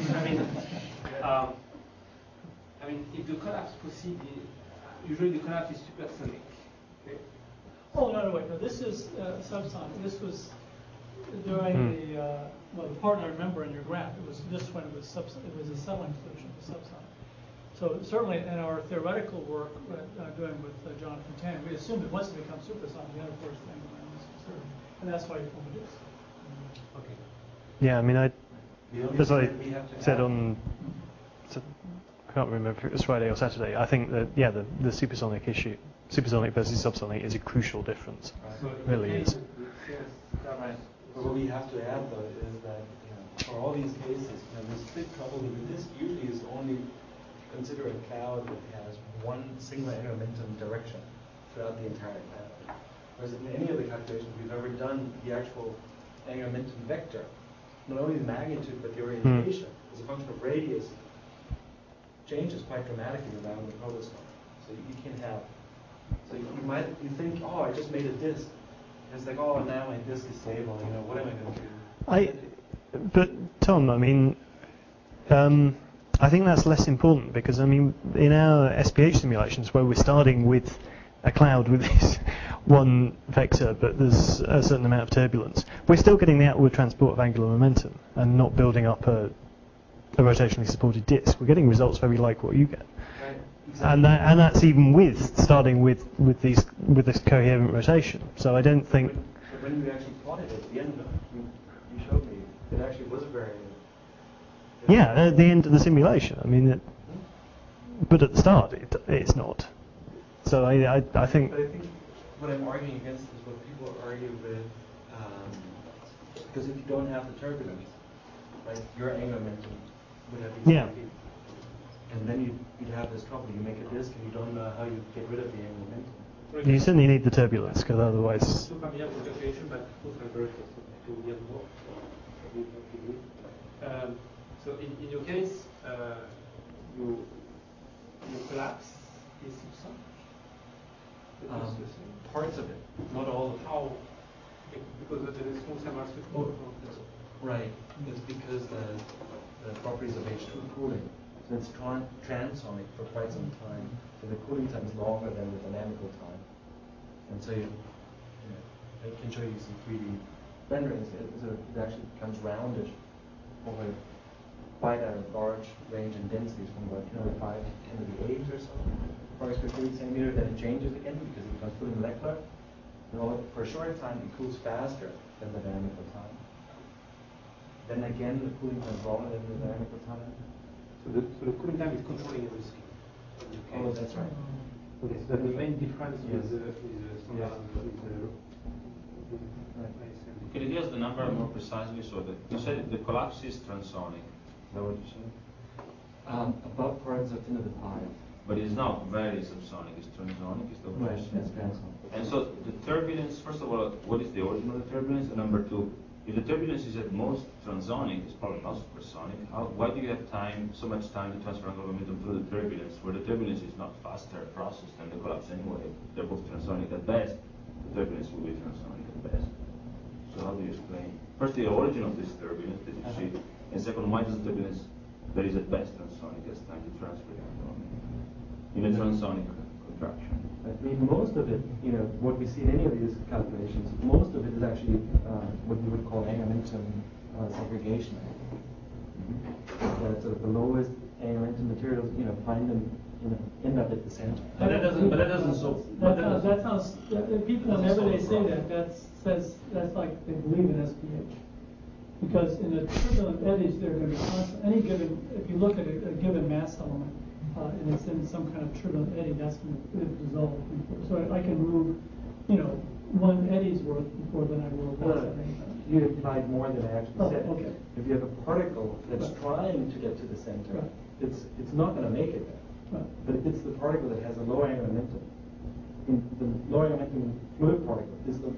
I mean, if the collapse proceeds, usually the collapse is supersonic. Okay? Oh no, wait, no. This is subsonic. This was during the part I remember in your graph. It was this when it was subsonic. It was a settling solution. It was subsonic. So certainly in our theoretical work doing with John Fontaine, we assumed that once it becomes supersonic, the interforce thing is conserved, and that's why you form a disk. Okay. Yeah, I mean, as I said on. I can't remember if it was Friday or Saturday. I think that the supersonic issue, supersonic versus subsonic, is a crucial difference. Right. It really is. Right. But what we have to add though is that for all these cases, there's big trouble with the disk. Usually is only consider a cloud that has one single angular momentum direction throughout the entire cloud. Whereas in any of the calculations we've ever done, the actual angular momentum vector, not only the magnitude but the orientation as a function of radius, changes quite dramatically around the protoscope. So you can have, so you think, oh, I just made a disk. And it's like, oh, now my disk is stable. What am I going to do? But Tom, I mean, I think that's less important because I mean, in our SPH simulations where we're starting with a cloud with this one vector, but there's a certain amount of turbulence, we're still getting the outward transport of angular momentum and not building up a rotationally supported disk. We're getting results very like what you get, right, exactly. and that's even with starting with this coherent rotation. So I don't think. But when you actually plotted it at the end, you showed me it actually was a very. Yeah, at the end of the simulation. I mean, but at the start it's not. So I think. But I think what I'm arguing against is what people argue with, because if you don't have the turbulence, right, your angular momentum would have been and then you'd have this trouble. You make a disk and you don't know how you get rid of the angular momentum. You certainly need the turbulence because otherwise. So in your case, your collapse is subsonic. Parts of it, not all of it. How? Because of the response Right. It's because the properties of H2 cooling. So it's transonic for quite some time. So the cooling time is longer than the dynamical time. And so I can show you some 3D renderings. It actually becomes rounded over quite a large range in densities from about 10⁵ to the 8 or so parts per cubic centimeter. Then it changes again because it becomes fully molecular. For a short time, it cools faster than the dynamical time. Then again, the cooling time is longer than the dynamical time. So the cooling time is controlling everything. Oh, that's right. Okay, so the main difference is Yes. Can you give us the number more precisely? So that you said the collapse is transonic. Is that what you said? Above parts of 10⁵. But it's not very subsonic. It's transonic. Is that what Right, you said? that's transonic. And so the turbulence. First of all, what is the origin of the turbulence? And number two, if the turbulence is at most transonic, it's probably not supersonic. Why do you have so much time to transfer angular momentum through the turbulence, where the turbulence is not faster process than the collapse anyway? They're both transonic at best. The turbulence will be transonic at best. So how do you explain? First, the origin of this turbulence that you see, and second, why does the turbulence that is at best transonic has time to transfer the angular momentum in a transonic contraction? I mean, most of it, what we see in any of these calculations, most of it is actually what you would call angular momentum segregation. That sort of the lowest angular momentum materials, find them, end up at the center. But that doesn't solve. That sounds. People whenever they say that, that's like they believe in SPH. Because in the turbulent eddies, they're going to be constant. If you look at a given mass element, and it's in some kind of turbulent eddy, that's going to dissolve. So I can move, one eddy's worth before then I will. You implied more than I actually said. Okay. If you have a particle that's trying to get to the center, it's not going to make it there. Right. But if it's the particle that has a low angular momentum, the low angular momentum fluid particle is the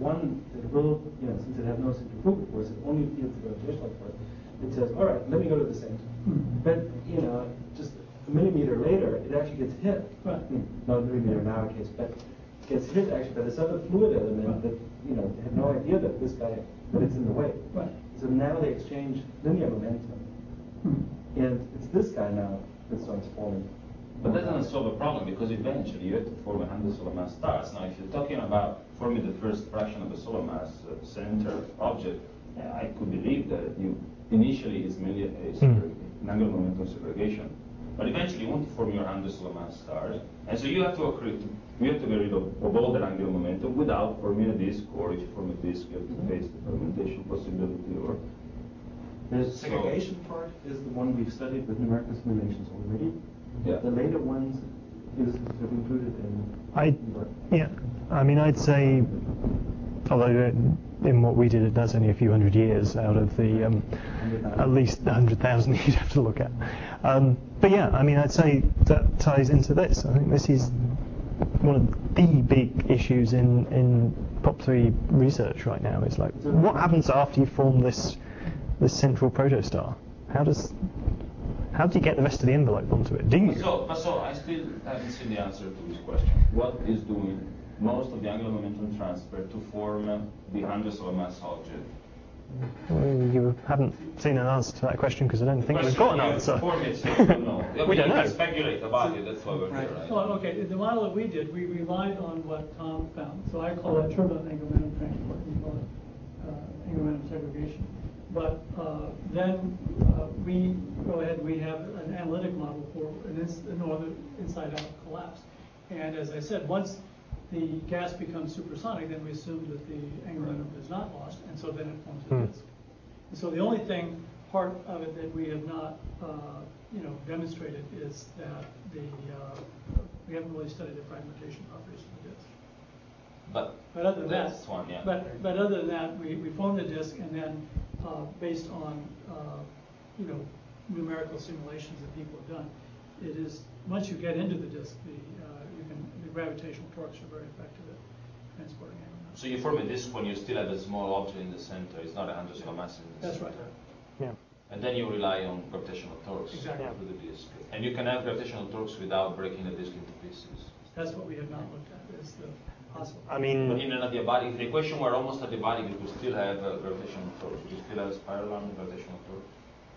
one that will, since it has no centrifugal force, it only feels the gravitational force. It says, all right, let me go to the center. But, just a millimeter later, it actually gets hit. Right. Not a millimeter in our case, but gets hit actually by this other fluid element that, they have no idea that that it's in the way. Right. So now they exchange linear momentum. And it's this guy now that starts forming. But that doesn't solve a problem, because eventually you have to form 100 solar mass stars. Now, if you're talking about forming the first fraction of a solar mass center object, I could believe that you initially it's merely an angular momentum segregation. But eventually you want to form your 100 solar mass stars, and so you have to get rid of all that angular momentum without forming a disk, or if you form a disk, you have to face the fermentation possibility. Or the segregation part is the one we've studied with numerical simulations already. Yeah. The later ones is sort of included in. I'd say, although in what we did, that's only a few hundred years out of the at least 100,000 you'd have to look at. But I'd say that ties into this. I think this is one of the big issues in POP3 research right now. Is like, what happens after you form this central protostar? How do you get the rest of the envelope onto it? Do you? So I still haven't seen the answer to this question. What is doing most of the angular momentum transfer to form the 100 solar mass object? Well, you haven't seen an answer to that question, because I don't think we've got an answer. Form it, so we don't know. We don't know. Speculate about it. That's why we're here, right? Well, okay. The model that we did, we relied on what Tom found. So I call that turbulent angular momentum transport. We call it angular momentum segregation. But then we go ahead. We have an analytic model for an northern inside-out collapse. And as I said, once the gas becomes supersonic, then we assume that the angular momentum is not lost, and so then it forms a disk. And so the only part of it that we have not, demonstrated is that we haven't really studied the fragmentation properties of the disk. But other than that, one, yeah. But other than that, we formed the disk, and then based on numerical simulations that people have done, it is once you get into the disk, the gravitational torques are very effective at transporting angular momentum. So you form a disk when you still have a small object in the center. It's not 100 solar mass in the That's center. right. Yeah. And then you rely on gravitational torques Exactly. through the disk. And you can have gravitational torques without breaking the disk into pieces. That's what we have not looked at, is the possible. But in an adiabatic, if the equation were almost adiabatic, you could still have gravitational torques. You still have spiral arm gravitational torques.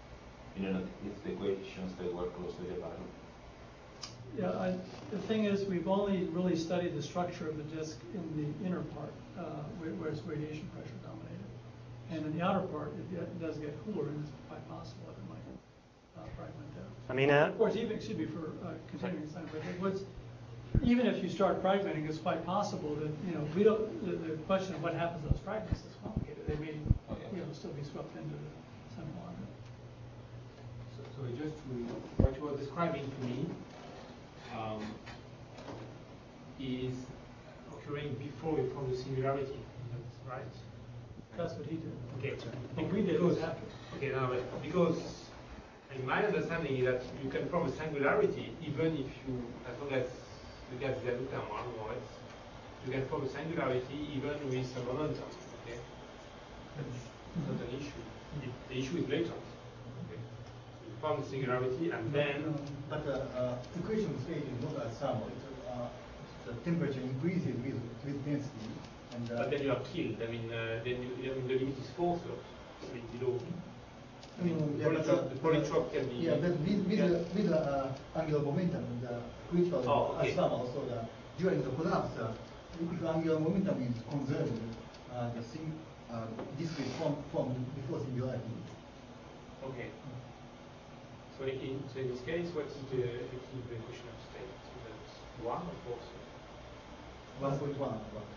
If the equations they were close to adiabatic. Yeah, the thing is, we've only really studied the structure of the disk in the inner part, where it's radiation pressure dominated. And in the outer part, it does get cooler, and it's quite possible that it might fragment out. Of course, even, for continuing science, even if you start fragmenting, it's quite possible that, we don't, the question of what happens to those fragments is complicated. They may, still be swept into the central orbit. So just what you were describing to me is occurring before we form the singularity, right? That's what he did. Okay. What we did was after. Okay, now, because my understanding is that you can form a singularity even if you, as long as you get the Luca one, more or less, you can form a singularity even with some momentum. Okay, that's not an issue. The issue is later. Okay, so you form the singularity and then. But the equation stated not as thermal. The temperature increases with density. But then you are killed. I mean, the limit is 4 thirds. I mean, below. I mean, the polytrope can be. Yeah, but with angular momentum, the critical as thermal. So during the collapse, if angular momentum is conserved, this will form before singularity. Okay. So in this case, what is the effective equation of state? So that's 1 or 4? 1.1. 1.1.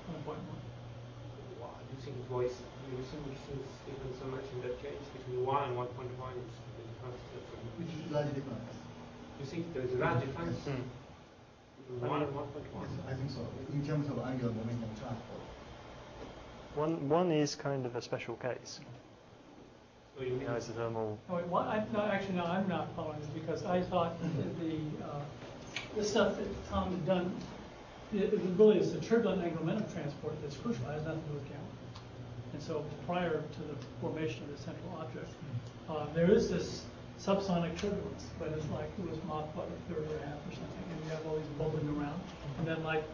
Wow, do you think it was? Do you think it's different so much in that case between 1 and 1.1? It's the difference. Which is large difference. You think there is a large difference between 1 and 1.1? I think so. In terms of angular momentum transport. One is kind of a special case. So you mean isothermal. No, I'm not following this, because I thought that the stuff that Tom had done it really is the turbulent angular momentum transport that's crucial. It has nothing to do with gamma. And so prior to the formation of the central object, there is this subsonic turbulence, but it's like it was Mach what, a third or a half or something, and you have all these bubbling around, and then like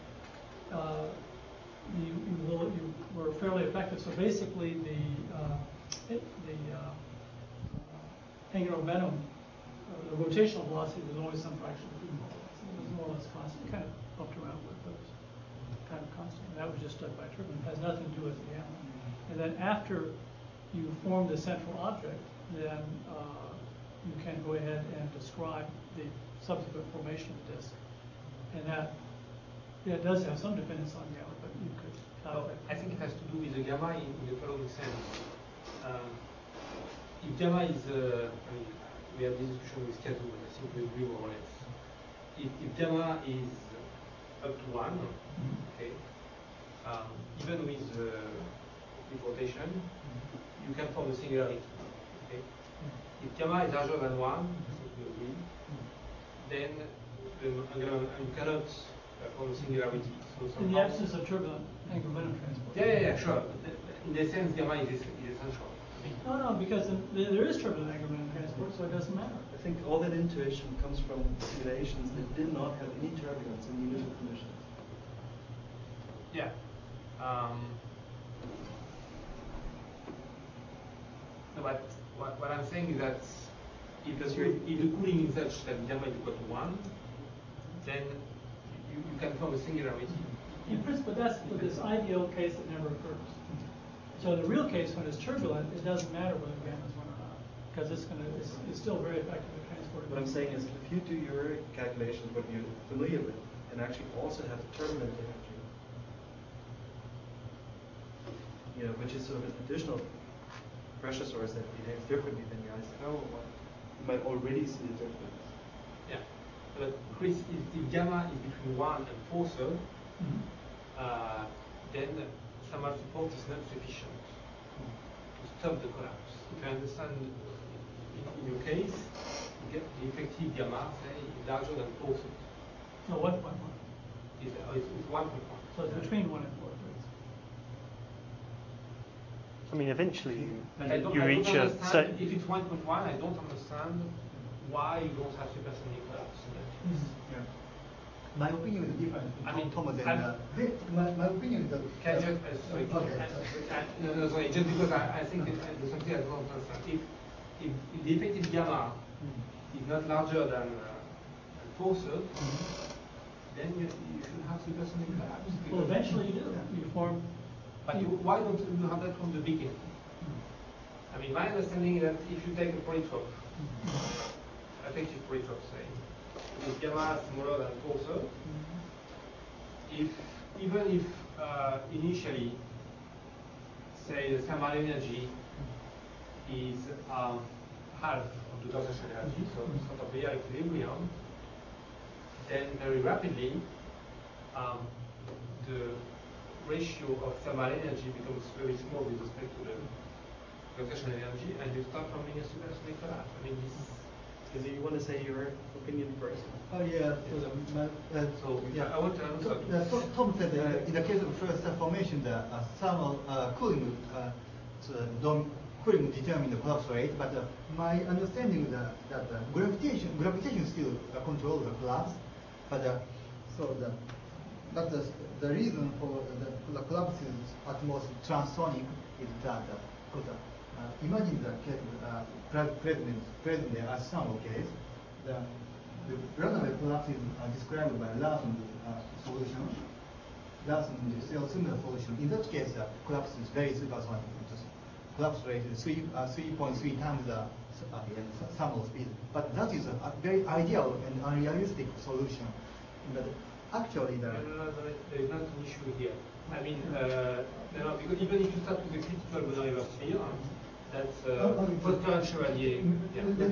you were fairly effective. So basically, the angular momentum, the rotational velocity was always some fraction of the velocity. It was more or less constant. You kind of bumped around with those, kind of constant. And that was just done by turbulence. It has nothing to do with the gamma. And then after you form the central object, then you can go ahead and describe the subsequent formation of the disk. And that does have some dependence on gamma, but you could calculate. I think it has to do with the gamma in the following sense. If gamma is, I mean, we have this discussion with Kazu, and I think we agree more or less. If gamma is up to 1, okay, even with rotation, you can form a singularity. Okay? If gamma is larger than 1, I think we agree, then you cannot form a singularity. So in the absence of turbulent angular momentum transport. Yeah, sure. In a sense, gamma is essential. No, because there is turbulent angular momentum transport, so it doesn't matter. I think all that intuition comes from simulations that did not have any turbulence in the initial conditions. Yeah. No, but what I'm saying is that if the cooling is such that gamma is equal to 1, then you can form a singularity. In principle, that's for this ideal case that never occurs. So the real case, when it's turbulent, it doesn't matter whether gamma is 1 or not, because it's still very effective at transporting. What I'm saying is, if you do your calculations, what you're familiar with, and actually also have turbulent energy, which is sort of an additional pressure source that behaves differently than the ISO, you might already see a difference. Yeah, but Chris, if gamma is between 1 and 4 then thermal support is not sufficient to stop the collapse. If I understand, in your case, you get the effective gamma, say, is larger than 4. No, 1.1. It's 1.1. So it's between 1 and 4. I mean, eventually you reach a certain. If it's 1.1, I don't understand why you don't have supersonic collapse. Yeah. My opinion is different. I mean, Thomas and my opinion is that. Can I just sorry? Okay. No, sorry. Just because I think there's something I don't understand. If the effective gamma is not larger than 4, then you should have supersonic collapse. Well, eventually you do. You form. But why don't you have that from the beginning? I mean, my understanding is that if you take a polytrope, effective polytrope, say, with gamma smaller than 4, even if initially, say, the thermal energy is half of the gravitational energy, so sort of real equilibrium, then very rapidly the ratio of thermal energy becomes very small with respect to the gravitational energy, and you start forming a supersonic collapse. I mean, this. So you want to say your opinion first? Oh yeah. I want to answer. Tom said that in the case of first formation, the thermal cooling couldn't determine the collapse rate, but my understanding is that gravitation still controls the collapse, but the reason for the collapse is at most transonic is that imagine the case present as thermal case, the runaway collapse is described by Larson's solution. Larson's similar solution. In that case, the collapse is very supersonic. Collapse rate is 3.3 times the thermal speed. But that is a very ideal and unrealistic solution. But actually, there is not an issue here. I mean, because even if you start with the critical Bonar-Haber sphere, that's post-potential radiation.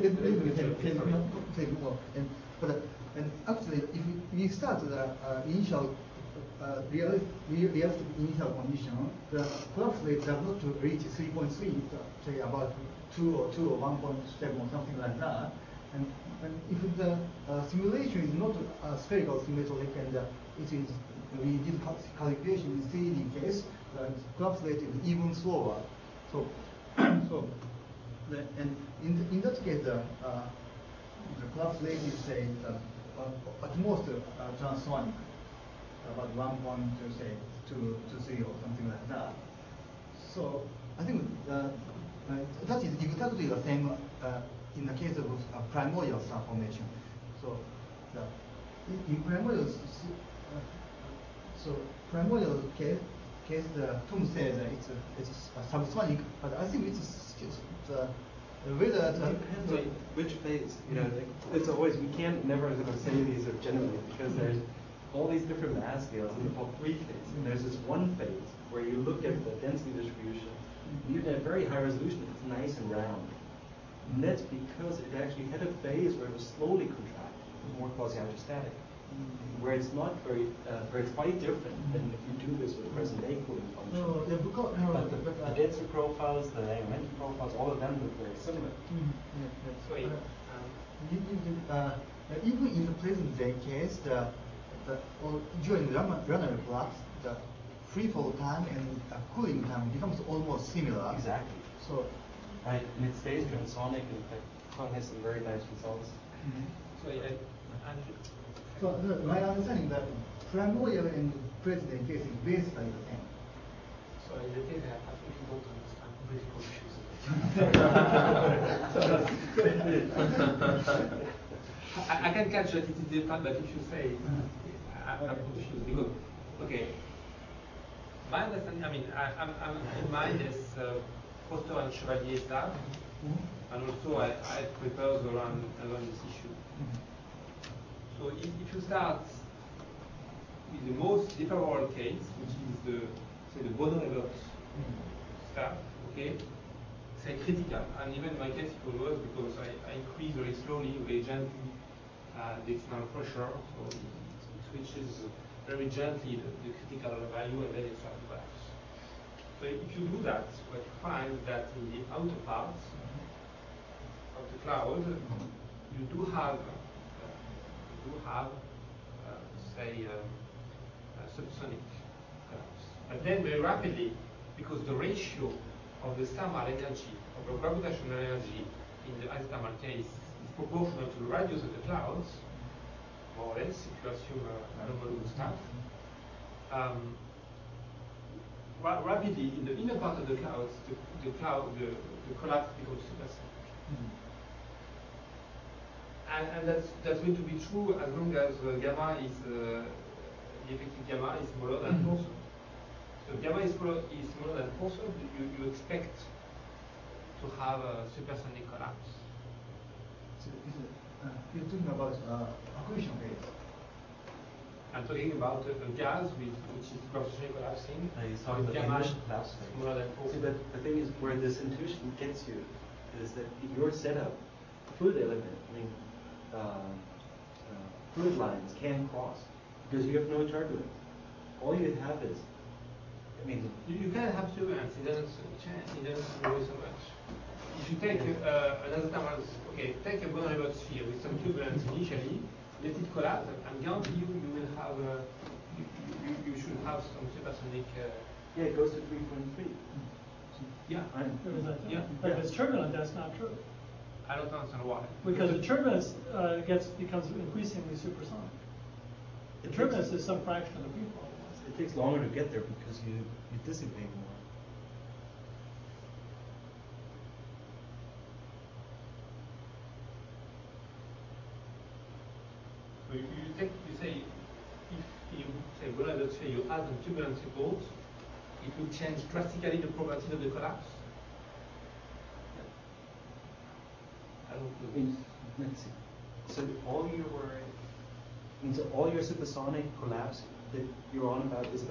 And actually, if we start the initial realistic initial condition, the collapse rate does not reach 3.3, say about 2 or 1.7 or something like that. And if the simulation is not spherical symmetric and it is we did calculation in staging case, the collapse rate is even slower. So, and in that case, the collapse rate is say at most transonic, about 1.2 say to 3 or something like that. So I think that is exactly the same in the case of primordial star formation. So in primordial, primordial case Tom says it's subsonic, but I think it's whether it depends on which phase. You know, it's always, we can't never sort of say these are generally, because there's all these different mass scales in the Pop 3 phase, and there's this one phase where you look at the density distribution, even at very high resolution, it's nice and round. And that's because it actually had a phase where it was slowly contracted, it was more quasi-hydrostatic, where it's not very, where it's quite different than if you do this with present day cooling function. But the density profiles, the elemental profiles, all of them look very similar. Even in the present day case, during runaway collapse, the free fall time and cooling time becomes almost similar. Exactly. So, right, and it stays transonic, and in fact, Kong has some very nice results. So my understanding that primordial and present day case is basically the same. So in the case, I think you don't understand completely confused. I can catch that it is different, but if you say I'm confused because, okay, my understanding, I mean, I'm in mind as Foster and Chevalier staff, and also I prepare around this issue. So if you start with the most defavorable case, which is the Bono-Revert stuff, okay, say critical, and even in my case it was worse because I increase very slowly, very gently the external pressure, so it switches very gently the critical value, and then it starts to collapse. So if you do that, what you find is that in the outer parts of the cloud, you do have subsonic collapse. But then very rapidly, because the ratio of the thermal energy, of the gravitational energy in the isothermal case is proportional to the radius of the clouds, more or less, if you assume anomalous stuff. Rapidly, in the inner part of the clouds, the collapse becomes supersonic. And that's going to be true as long as gamma is the effective gamma is smaller than Forsor. So if gamma is smaller than Forsor, you expect to have a supersonic collapse. So you're talking about accretion phase. I'm talking about a gas which is gravitationally collapsing. He's talking about gamma initial collapse phase. Smaller than Forsor. See, but the thing is, where this intuition gets you is that in your setup, fluid element, fluid lines can cross because you have no turbulence. All you have is, you can have turbulence. It doesn't vary so much. If you take another thermal, take a Bono-Revert sphere with some turbulence initially, let it collapse, and guarantee you will have you should have some supersonic. Yeah, it goes to 3.3. Yeah. Yeah. But if it's turbulent, that's not true. I don't understand why. Because the turbulence becomes increasingly supersonic. The turbulence is some fraction of the free fall. It takes longer to get there because you dissipate more. So you say if you say Bono-Revert sphere, you add some turbulence support, it will change drastically the probability of the collapse. Let's see. So all your supersonic collapse that you're on about is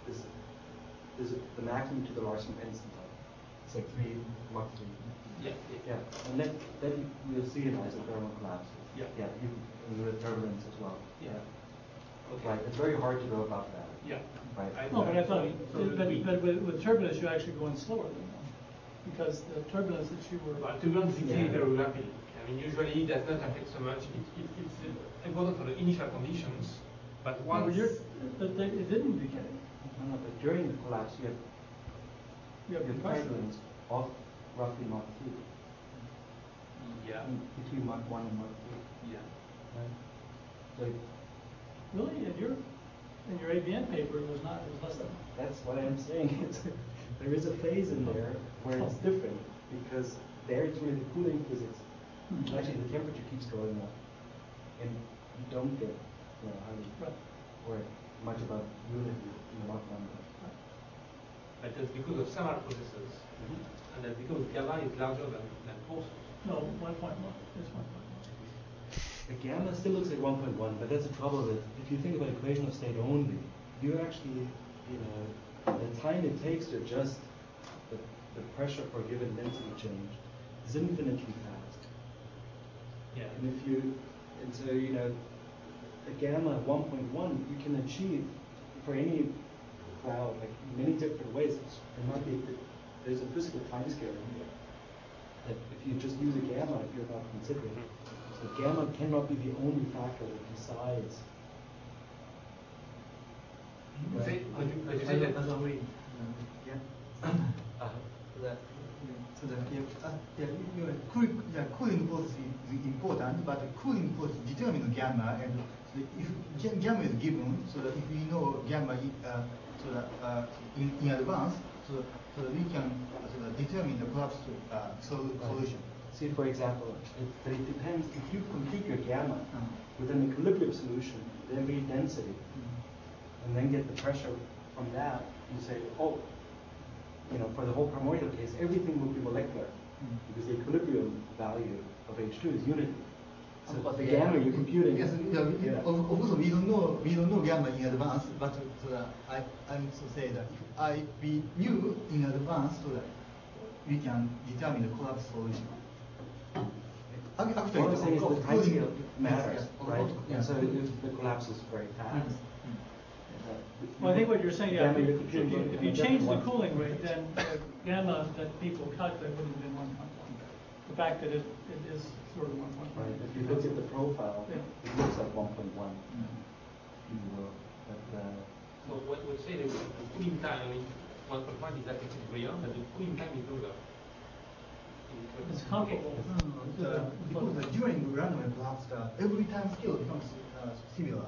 the maximum to the Larsen percentile. It's like 3 Mach 3. Yeah. And then you'll see an isothermal collapse. Yeah. With turbulence as well. Yeah. Okay. Right. It's very hard to go above that. Yeah. Right. No, but I thought, but with turbulence, you're actually going slower than that. Because the turbulence that you were... Well, turbulence decay very rapidly. I mean, usually it does not affect so much. It's important for the initial conditions, But No, once it didn't decay. No, but during the collapse, you have compression. turbulence of roughly Mach 3. yeah, Between Mach 1 and Mach 3. yeah. Right? So Really, in your ABN paper, it was not. It was less than. that's what I'm saying. There is a phase in there where it's different because there it's really the cooling physics. Actually, the temperature keeps going up, and you don't get Right. or much about unity in the Mach number. But that's because of summer processes, and then because gamma is larger than pulsars. No, 1.1. It's 1.1. The gamma still looks like 1.1, but that's the trouble with it. If you think about equation of state only, you actually, the time it takes to adjust the pressure for a given density change is infinitely fast. Yeah. And so the gamma 1.1 you can achieve for any cloud like many different ways. There's a physical time scale in here that if you just use a gamma, you're not considering. So gamma cannot be the only factor that decides. Could you say that? Cooling force is important, but cooling force determines gamma, and if gamma is given, so that if we know gamma in advance, so that we can determine the collapse solution. See, for example, it depends if you compute your gamma with an equilibrium solution at every density, and then get the pressure from that, you say, oh, for the whole primordial case, everything will be molecular because the equilibrium value of H2 is unity. So the gamma you're computing. Yes, of course we don't know gamma in advance, but I would say that if we knew in advance, so that we can determine the collapse solution. Actually, What I'm saying is the time scale matters, yes, right? Yeah. And so if the collapse is very fast. Well, I think what you're saying, yeah, Gamma, if you change the cooling rate, then the gamma that people calculate would have been 1.1. The fact that it is sort of 1.1. Right. If you look at the profile, Yeah. it looks like 1.1. So what would say that the cooling time, 1.1 is at equilibrium, but the cooling time is longer. It's comparable. Because during random collapse, every time scale becomes similar.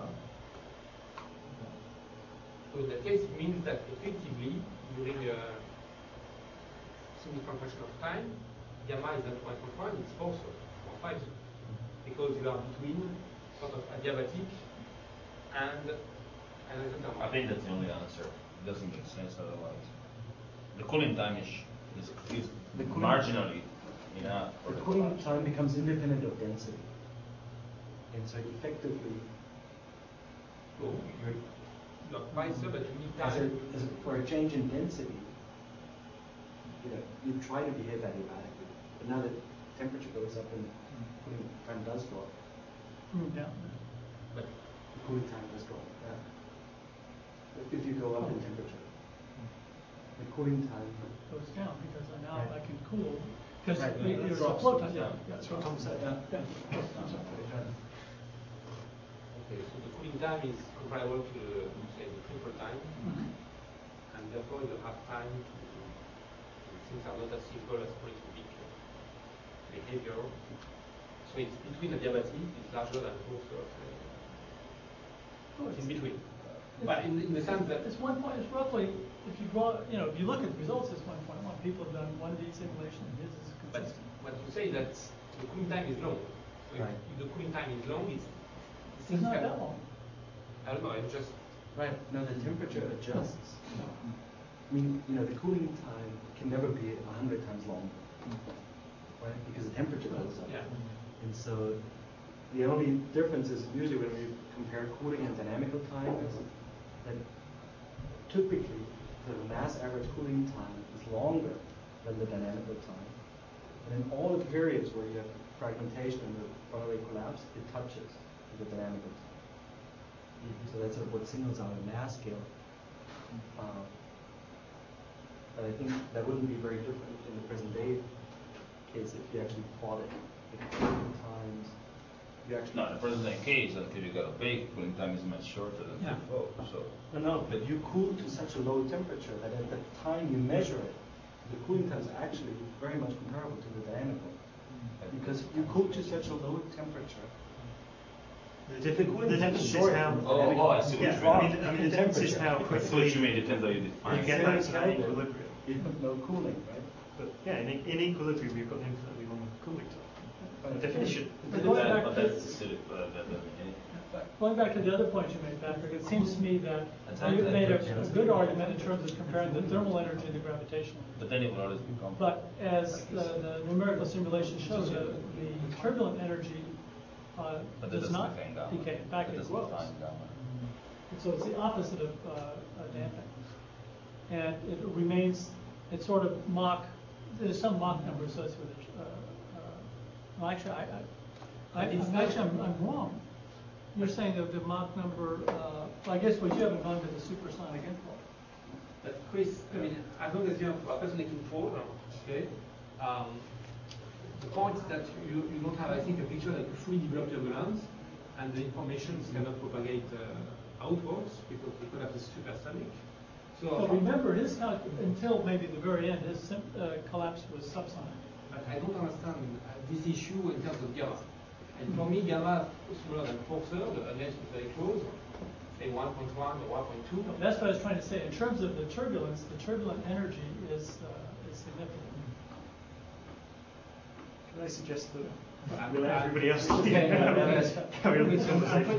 So in that case, it means that effectively, during a significant fraction of time, gamma is not 1.1, it's 4 or 5. Because you are between sort of adiabatic and isothermal. I think that's the only answer. It doesn't make sense otherwise. The cooling time is marginally enough. The cooling time becomes independent of density. And so effectively, So you're vice versa, but you need time. for a change in density, you try to behave adiabatically. But now that temperature goes up and cooling time does go up, Yeah. But the cooling time does go up. If you go up in temperature, the cooling time Goes down because now I can cool. Because Right. there's a flow time. Yeah, that's what Tom said. Yeah. okay, so the cooling time is comparable to say the triple time, and therefore you have time to things are not as simple as polytropic behavior. So it's between adiabatic, it's larger than pulsar. It's in between. But in the sense that It's 1 point. It's roughly, if you draw, if you look at the results, it's 1.1. People have done 1D simulation, and his is but consistent. to say that the cooling time is long. So Right. if the cooling time is long, it's It's not that long. I don't know. I'm just Right. Now the temperature adjusts. I mean, the cooling time can never be 100 times longer, right? Because the temperature goes up. yeah. And so the only difference is usually when we compare cooling and dynamical time is that typically the mass average cooling time is longer than the dynamical time. And in all the periods where you have fragmentation and the runaway collapse, it touches the dynamical time. So that's sort of what signals out a mass scale. But I think that wouldn't be very different in the present day case if you actually plotted the cooling times You actually No, in a present case, until you got a bake, cooling time is much shorter than Yeah. flow. So No, but you cool to such a low temperature that at the time you measure it, the cooling time is actually very much comparable to the diameter. Because you cool to such a low temperature. The difference is how. I see what you mean. I mean, the difference is how I see quickly what you mean. Depends how you define you it. get back to that equilibrium. You have no cooling, right? But yeah, in equilibrium, you've got infinitely long cooling time. By definition. But going back But to- that's specific. Going back to the other point you made, Patrick, it seems to me that you've made a good argument in terms of comparing the thermal energy and the gravitational. But then it will always become. But as the numerical simulation shows, the turbulent energy But that does doesn't not define gamma. decay. In fact, That it doesn't grows. define gamma. And so it's the opposite of damping. And it remains, it's sort of Mach, there's some Mach number associated with it. Well, actually, I'm wrong. You're saying that the Mach number, I guess what you haven't gone to the supersonic interval. But Chris, I mean, as long as you have a personal control, okay, the point is that you don't have, I think, a picture like a fully developed turbulence, and the information cannot propagate outwards because the collapse is supersonic. So But remember, until maybe the very end, his collapse was subsonic. But I don't understand this issue in terms of gamma. And for me, gamma is smaller than 4/3, unless it's very close, say 1.1 or 1.2. That's what I was trying to say. In terms of the turbulence, the turbulent energy is significant. Can I suggest that I'm- we'll let everybody else Okay, carry on with the conversation?